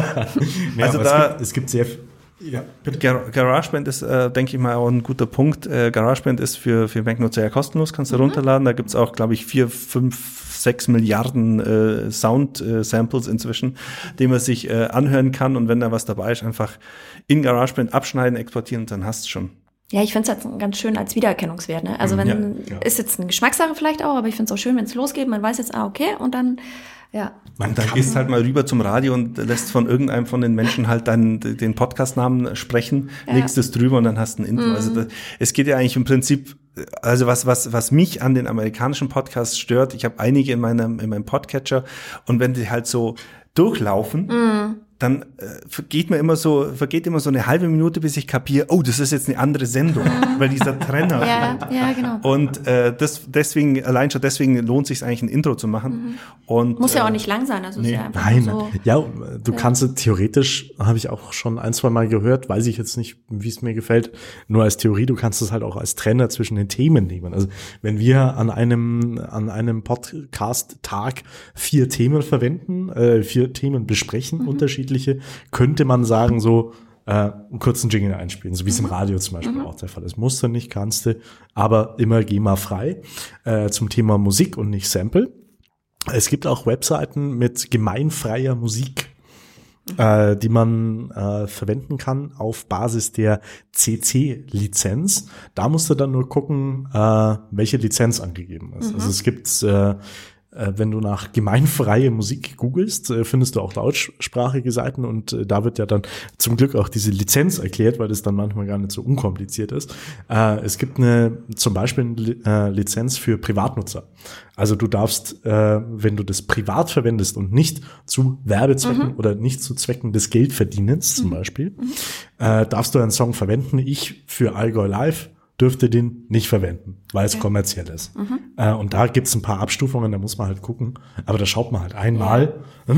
A: ja, also da, es gibt, es gibt sehr Ja,
C: bitte. Gar- GarageBand ist, äh, denke ich mal, auch ein guter Punkt. Äh, GarageBand ist für, für Mac-Nutzer ja kostenlos, kannst du mhm. runterladen. Da gibt's auch, glaube ich, vier, fünf, sechs Milliarden äh, Sound-Samples äh, inzwischen, die man sich äh, anhören kann. Und wenn da was dabei ist, einfach in GarageBand abschneiden, exportieren und dann hast du schon.
B: Ja, ich finde es halt ganz schön als Wiedererkennungswert. Ne? Also wenn, ja, ja. ist jetzt eine Geschmackssache vielleicht auch, aber ich finde es auch schön, wenn es losgeht, man weiß jetzt, ah, okay, und dann, ja.
C: Man, dann gehst halt mal rüber zum Radio und lässt von irgendeinem von den Menschen halt dann den Podcastnamen sprechen, ja. legst es drüber und dann hast du ein Intro. Mhm. Also das, es geht ja eigentlich im Prinzip, also was was was mich an den amerikanischen Podcasts stört, ich habe einige in meinem in meinem Podcatcher und wenn die halt so durchlaufen, mhm. dann äh, vergeht mir immer so, vergeht immer so eine halbe Minute, bis ich kapiere, oh, das ist jetzt eine andere Sendung, weil dieser Trenner.
B: Ja, ja, genau.
C: Und äh, das deswegen, allein schon deswegen lohnt sich eigentlich ein Intro zu machen. Mhm. Und
B: muss ja
C: äh,
B: auch nicht lang sein, also
A: nee,
B: ist ja einfach
A: nein,
B: so.
A: Ja, du ja. kannst theoretisch, habe ich auch schon ein, zwei Mal gehört, weiß ich jetzt nicht, wie es mir gefällt, nur als Theorie, du kannst es halt auch als Trenner zwischen den Themen nehmen. Also wenn wir an einem an einem Podcast-Tag vier Themen verwenden, äh, vier Themen besprechen, mhm. unterschiedlich könnte man sagen, so äh, einen kurzen Jingle einspielen, so wie es im Radio zum Beispiel mhm. auch der Fall ist. Musst du nicht, kannst du, aber immer GEMA-frei äh, zum Thema Musik und nicht Sample. Es gibt auch Webseiten mit gemeinfreier Musik, mhm. äh, die man äh, verwenden kann auf Basis der C C-Lizenz. Da musst du dann nur gucken, äh, welche Lizenz angegeben ist. Mhm. Also es gibt äh, wenn du nach gemeinfreie Musik googelst, findest du auch deutschsprachige Seiten und da wird ja dann zum Glück auch diese Lizenz erklärt, weil das dann manchmal gar nicht so unkompliziert ist. Es gibt eine, zum Beispiel eine Lizenz für Privatnutzer. Also du darfst, wenn du das privat verwendest und nicht zu Werbezwecken mhm. oder nicht zu Zwecken des Geldverdienens zum mhm. Beispiel, mhm. darfst du einen Song verwenden. Ich für Allgäu Live dürfte den nicht verwenden, weil es okay. kommerziell ist. Mhm. Äh, und da gibt's ein paar Abstufungen, da muss man halt gucken. Aber da schaut man halt einmal ja.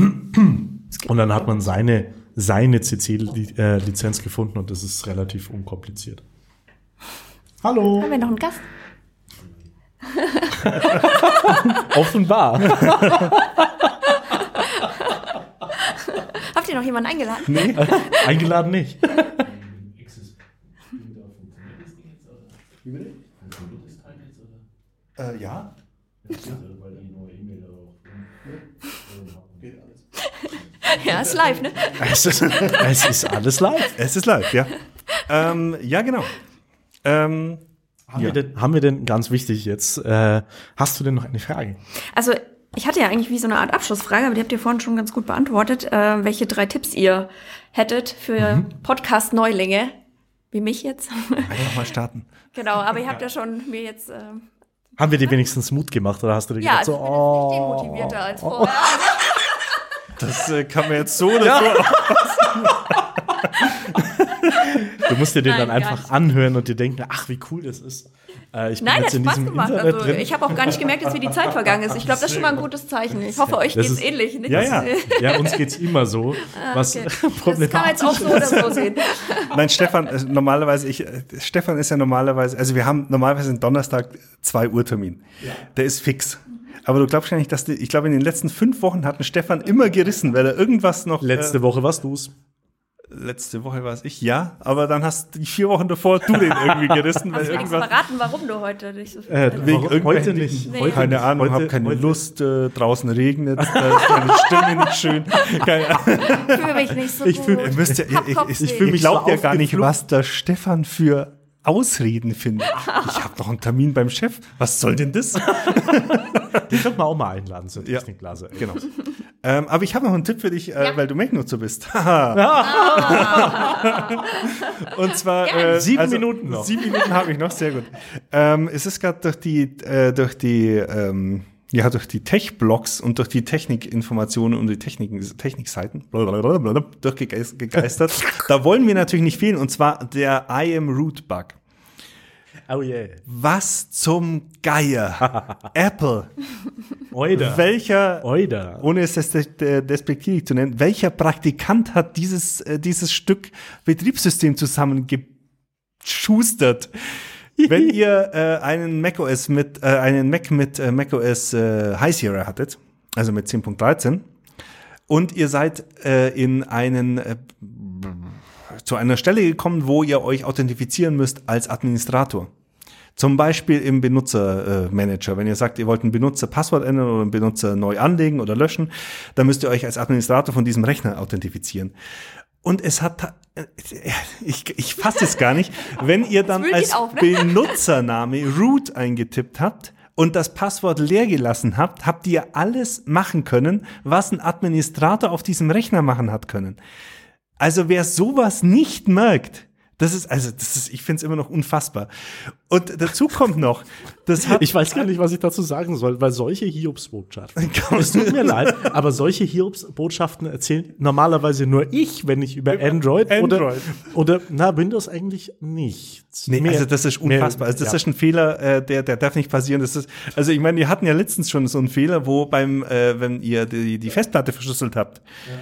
A: und dann hat man seine, seine C C-Lizenz gefunden und das ist relativ unkompliziert. Hallo.
B: Haben wir noch einen Gast?
A: Offenbar.
B: Habt ihr noch jemanden eingeladen?
A: Nee, eingeladen nicht.
D: Wie bitte? Funktioniert das Teil jetzt, oder?
C: Äh, ja.
D: Ja, weil die neue E-Mail auch.
B: Ja, ist live, ne?
A: Es ist, es ist alles live.
C: Es ist live, ja. ähm, ja, genau. Ähm,
A: Haben,
C: ja.
A: wir denn, haben wir denn, ganz wichtig jetzt, äh, hast du denn noch eine Frage?
B: Also ich hatte ja eigentlich wie so eine Art Abschlussfrage, aber die habt ihr vorhin schon ganz gut beantwortet, äh, welche drei Tipps ihr hättet für
A: Mhm.
B: Podcast-Neulinge, wie mich jetzt.
C: Einfach mal starten.
B: Genau, aber ihr habt ja schon mir jetzt... Äh,
A: Haben wir dir wenigstens Mut gemacht oder hast du dir
B: ja,
A: gedacht,
B: also
A: so,
B: ich bin jetzt nicht
A: oh,
B: demotivierter als vorher.
C: Das äh, kann man jetzt so oder so.
A: du musst dir den
B: Nein,
A: dann
B: gar
A: einfach
B: nicht.
A: anhören und dir denken, ach, wie cool das ist. Äh, ich bin
B: Nein,
A: jetzt
B: hat
A: in
B: Spaß
A: diesem
B: gemacht.
A: Internet
B: Also
A: drin.
B: ich habe auch gar nicht gemerkt, dass wie die Zeit vergangen ist. Ich glaube, das ist schon mal ein gutes Zeichen. Ich hoffe, euch
A: Das
B: geht's
A: ist-
B: ähnlich. Nicht?
A: Ja, ja. Ja, uns geht's immer so. Was
B: Okay. Das
A: problematisch
B: kann man jetzt auch so oder so sehen.
C: Nein, Stefan, äh, normalerweise, ich, äh, Stefan ist ja normalerweise, also wir haben normalerweise einen Donnerstag zwei Uhr Termin. Der ist fix. Aber du glaubst ja nicht, dass die, ich glaube, in den letzten fünf Wochen hat ein Stefan immer gerissen, weil er irgendwas noch.
A: Letzte
C: äh,
A: Woche warst du's.
C: letzte Woche war es ich, ja, aber dann hast die vier Wochen davor du den irgendwie gerissen, weil
B: Kannst du eigentlich
C: irgendwas.
B: verraten, warum du heute nicht so viel
A: Äh,
C: Wegen
A: warum-
C: irgendwelchen
A: heute nicht.
B: Nee.
A: Heute
C: Keine
A: nicht.
C: Ahnung,
A: heute,
C: habe keine
A: heute,
C: Lust, äh, draußen regnet, da ist meine Stimme nicht schön. Keine Ahnung.
B: fühle mich nicht so
A: Ich
B: gut.
A: fühl-
C: Ihr müsst ja,
B: Hab
C: ich, ich,
B: Kopfweh.
C: ich, ich
A: mich
C: glaubt
A: so
C: ja gar nicht,
A: aufgeflucht.
C: was der Stefan für Ausreden findet. Ich habe doch einen Termin beim Chef. Was soll denn das?
A: Den könnte man auch mal einladen zur
C: Ja.
A: Technikblase.
C: Genau. ähm, aber ich habe noch einen Tipp für dich, äh,
B: Ja.
C: weil du Mac-Nutzer bist. Und zwar
B: Gerne.
C: äh,
A: Sieben Minuten noch.
C: Sieben Minuten habe ich noch, sehr gut. Ähm, es ist gerade durch die äh, durch die ähm, ja durch die Tech-Blogs und durch die Technikinformationen und die Techniken, Technikseiten blablabla, durchgegeistert. Da wollen wir natürlich nicht fehlen, und zwar der I am Root Bug.
A: Oh yeah.
C: Was zum Geier? Apple.
A: Oida.
C: Welcher,
A: Oida.
C: ohne es des- des- despektierlich zu nennen, welcher Praktikant hat dieses, äh, dieses Stück Betriebssystem zusammengeschustert? Wenn ihr äh, einen macOS mit, äh, einen Mac mit äh, macOS äh, High Sierra hattet, also mit zehn Punkt dreizehn, und ihr seid äh, in einen äh, zu einer Stelle gekommen, wo ihr euch authentifizieren müsst als Administrator. Zum Beispiel im Benutzermanager. Wenn ihr sagt, ihr wollt ein Benutzerpasswort ändern oder einen Benutzer neu anlegen oder löschen, dann müsst ihr euch als Administrator von diesem Rechner authentifizieren. Und es hat, ich, ich fasse es gar nicht, wenn ihr dann
B: wühlt ihn
C: als
B: auf, ne?
C: Benutzername root eingetippt habt und das Passwort leer gelassen habt, habt ihr alles machen können, was ein Administrator auf diesem Rechner machen hat können. Also wer sowas nicht merkt, das ist, also das ist, ich finde es immer noch unfassbar. Und dazu kommt noch, das hat,
A: Ich weiß gar nicht, was ich dazu sagen soll, weil solche Hiobsbotschaften, es tut mir leid, aber solche Hiobsbotschaften erzählen normalerweise nur ich, wenn ich über Android,
C: Android.
A: oder oder na Windows eigentlich nichts.
C: Nee,
A: Mehr-
C: also das ist unfassbar. Also das
A: ja.
C: ist ein Fehler, äh, der, der darf nicht passieren. Das ist, also ich meine, wir hatten ja letztens schon so einen Fehler, wo beim, äh, wenn ihr die, die Festplatte verschlüsselt habt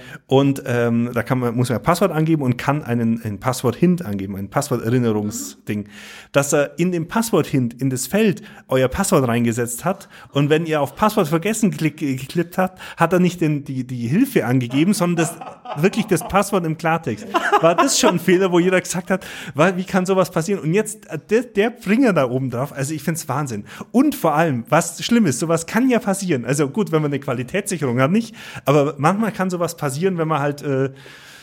C: und ähm, da kann man, muss man ein Passwort angeben und kann einen, ein Passwort-Hint angeben, ein Passworterinnerungsding, dass er in dem Passwort-Hint in das Feld euer Passwort reingesetzt hat und wenn ihr auf Passwort vergessen klick, geklickt habt, hat er nicht den, die, die Hilfe angegeben, sondern das, wirklich das Passwort im Klartext. War das schon ein Fehler, wo jeder gesagt hat, weil, wie kann sowas passieren? Und jetzt äh, der, der Bringer da oben drauf, also ich find's Wahnsinn. Und vor allem, was schlimm ist, sowas kann ja passieren. Also gut, wenn man eine Qualitätssicherung hat, nicht, aber manchmal kann sowas passieren, wenn man halt äh,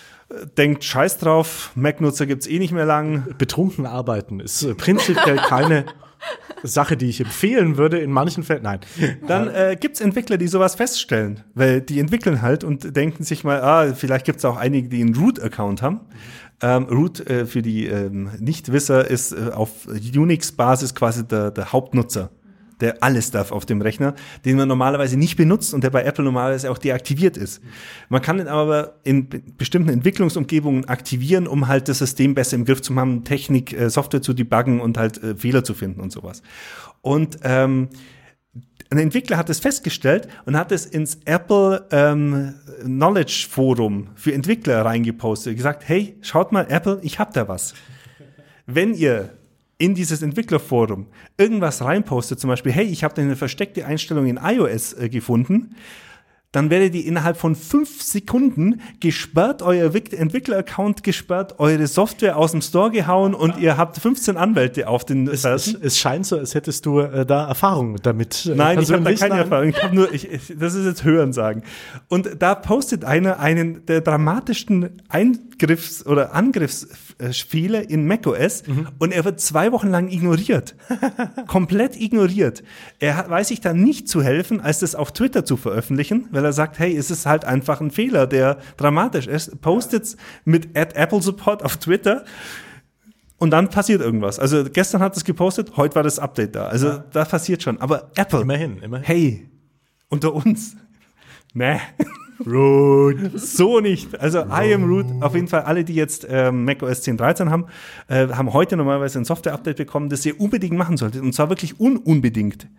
C: denkt, scheiß drauf, Mac-Nutzer gibt's eh nicht mehr lang.
A: Betrunken arbeiten ist äh, prinzipiell keine Sache, die ich empfehlen würde. In manchen Fällen, nein.
C: Dann äh, gibt's Entwickler, die sowas feststellen, weil die entwickeln halt und denken sich mal, ah, vielleicht gibt's auch einige, die einen Root-Account haben. Ähm, Root äh, für die ähm, Nichtwisser ist äh, auf Unix-Basis quasi der, der Hauptnutzer, der alles darf auf dem Rechner, den man normalerweise nicht benutzt und der bei Apple normalerweise auch deaktiviert ist. Man kann ihn aber in be- bestimmten Entwicklungsumgebungen aktivieren, um halt das System besser im Griff zu haben, Technik, äh, Software zu debuggen und halt äh, Fehler zu finden und sowas. Und ähm, ein Entwickler hat es festgestellt und hat es ins Apple ähm, Knowledge Forum für Entwickler reingepostet, gesagt, hey, schaut mal, Apple, ich hab da was. Wenn ihr in dieses Entwicklerforum irgendwas reinpostet, zum Beispiel, hey, ich habe da eine versteckte Einstellung in iOS äh, gefunden, dann werdet ihr innerhalb von fünf Sekunden gesperrt, euer Entwickler-Account gesperrt, eure Software aus dem Store gehauen und ihr habt fünfzehn Anwälte auf den
A: Es, es, es scheint so, als hättest du äh, da Erfahrung damit. Äh,
C: Nein, ich habe da
A: persönlich.
C: keine
A: Nein.
C: Erfahrung. Ich habe nur, ich, ich, das ist jetzt Hörensagen. Und da postet einer einen der dramatischsten Eingriffs- oder Angriffsfehler in macOS
A: Mhm.
C: und er wird zwei Wochen lang ignoriert. Komplett ignoriert. Er hat, weiß sich dann nicht zu helfen, als das auf Twitter zu veröffentlichen, weil er sagt, hey, es ist halt einfach ein Fehler, der dramatisch ist. Postet's mit at Apple Support auf Twitter. Und dann passiert irgendwas. Also gestern hat es gepostet, heute war das Update da. Also ja. da passiert schon. Aber Apple,
A: Immerhin, immerhin.
C: hey, unter uns, nee,
A: Root.
C: so nicht. Also I am root. Auf jeden Fall alle, die jetzt ähm, macOS zehn Punkt dreizehn haben, äh, haben heute normalerweise ein Software-Update bekommen, das ihr unbedingt machen solltet. Und zwar wirklich un unbedingt.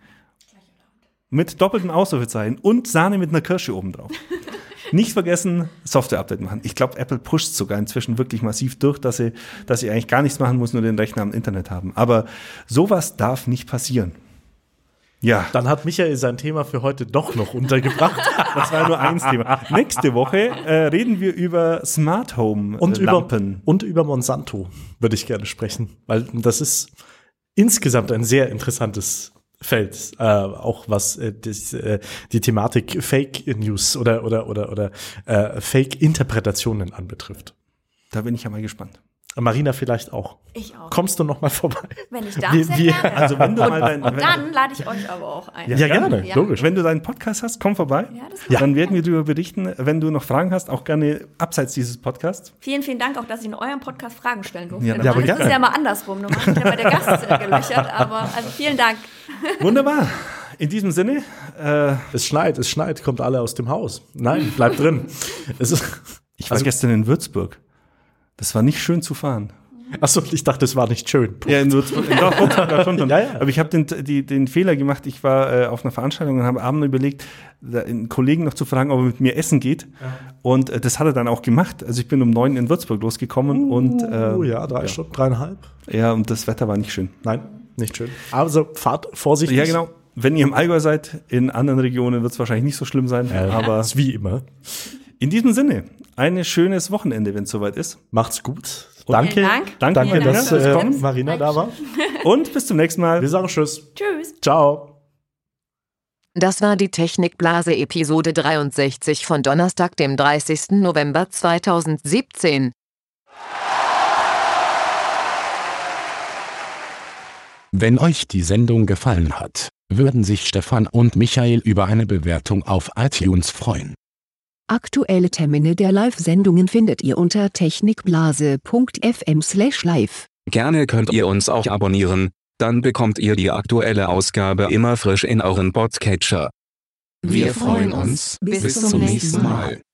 C: Mit doppeltem Ausrufezeichen und Sahne mit einer Kirsche oben drauf. Nicht vergessen, Software-Update machen. Ich glaube, Apple pusht sogar inzwischen wirklich massiv durch, dass sie, dass sie eigentlich gar nichts machen muss, nur den Rechner am Internet haben. Aber sowas darf nicht passieren. Ja.
A: Dann hat Michael sein Thema für heute doch noch untergebracht.
C: Das war nur eins Thema. Nächste Woche äh, reden wir über Smart Home
A: Und über,
C: Lampen.
A: und über Monsanto würde ich gerne sprechen, weil das ist insgesamt ein sehr interessantes Feld, äh, auch was äh, das, äh, die Thematik Fake News oder oder oder oder äh, Fake Interpretationen anbetrifft.
C: Da bin ich ja mal gespannt.
A: Marina vielleicht auch.
B: Ich auch.
A: Kommst du noch mal vorbei?
B: Wenn ich darf,
A: Wir-
B: sehr
A: wir-
B: gerne.
C: Also wenn du mal dein, wenn,
B: Dann lade ich euch aber auch ein.
A: Ja, gerne,
B: Ja.
A: logisch.
C: wenn du deinen Podcast hast, komm vorbei.
B: Ja, das
A: Ja.
C: Dann werden wir darüber berichten. Wenn du noch Fragen hast, auch gerne abseits dieses Podcasts.
B: Vielen, vielen Dank auch, dass ich in eurem Podcast Fragen stellen durfte.
C: Ja,
A: Ja, aber
B: Normalerweise ist es
A: gerne.
B: ja mal andersrum. Normal wird ja bei der Gast äh, gelöchert, aber also vielen Dank.
C: Wunderbar. In diesem Sinne, äh,
A: Es schneit, es schneit, kommt alle aus dem Haus. Nein, bleibt drin. Es ist,
C: ich war
A: Also-
C: gestern in Würzburg. Das war nicht schön zu fahren.
A: achso, ich dachte, es war nicht schön.
C: Ja, in Würzburg. In doch, Würzburg war schon schon.
A: Ja, ja.
C: Aber ich habe den, die, den Fehler gemacht, ich war äh, auf einer Veranstaltung und habe abends überlegt, da einen Kollegen noch zu fragen, ob er mit mir essen geht. Und äh, das hat er dann auch gemacht. Also ich bin um neun in Würzburg losgekommen und äh,
A: Oh ja, drei Stunden, dreieinhalb.
C: ja, und das Wetter war nicht schön.
A: Nein, nicht schön. Also fahrt vorsichtig.
C: Ja, genau. Wenn ihr im Allgäu seid, in anderen Regionen wird es wahrscheinlich nicht so schlimm sein.
A: Ja,
C: Aber
A: ist wie immer.
C: in diesem Sinne, ein schönes Wochenende, wenn es soweit ist.
A: Macht's gut. Danke,
B: Vielen Dank.
C: Danke,
A: danke,
C: Marina,
A: dass
C: fürs
A: äh,
C: Kommen.
A: Marina da war.
C: Und bis zum nächsten Mal.
A: Wir sagen Tschüss.
B: Tschüss.
A: Ciao.
E: Das war die Technikblase Episode dreiundsechzig von Donnerstag, dem dreißigsten November zweitausendsiebzehn.
F: Wenn euch die Sendung gefallen hat, würden sich Stefan und Michael über eine Bewertung auf iTunes freuen.
G: Aktuelle Termine der Live-Sendungen findet ihr unter technikblase punkt f m slash live.
H: Gerne könnt ihr uns auch abonnieren, dann bekommt ihr die aktuelle Ausgabe immer frisch in euren Podcatcher.
F: Wir freuen uns.
G: Bis
F: Bis
G: zum
F: zum
G: nächsten
F: nächsten
G: Mal.
F: Mal.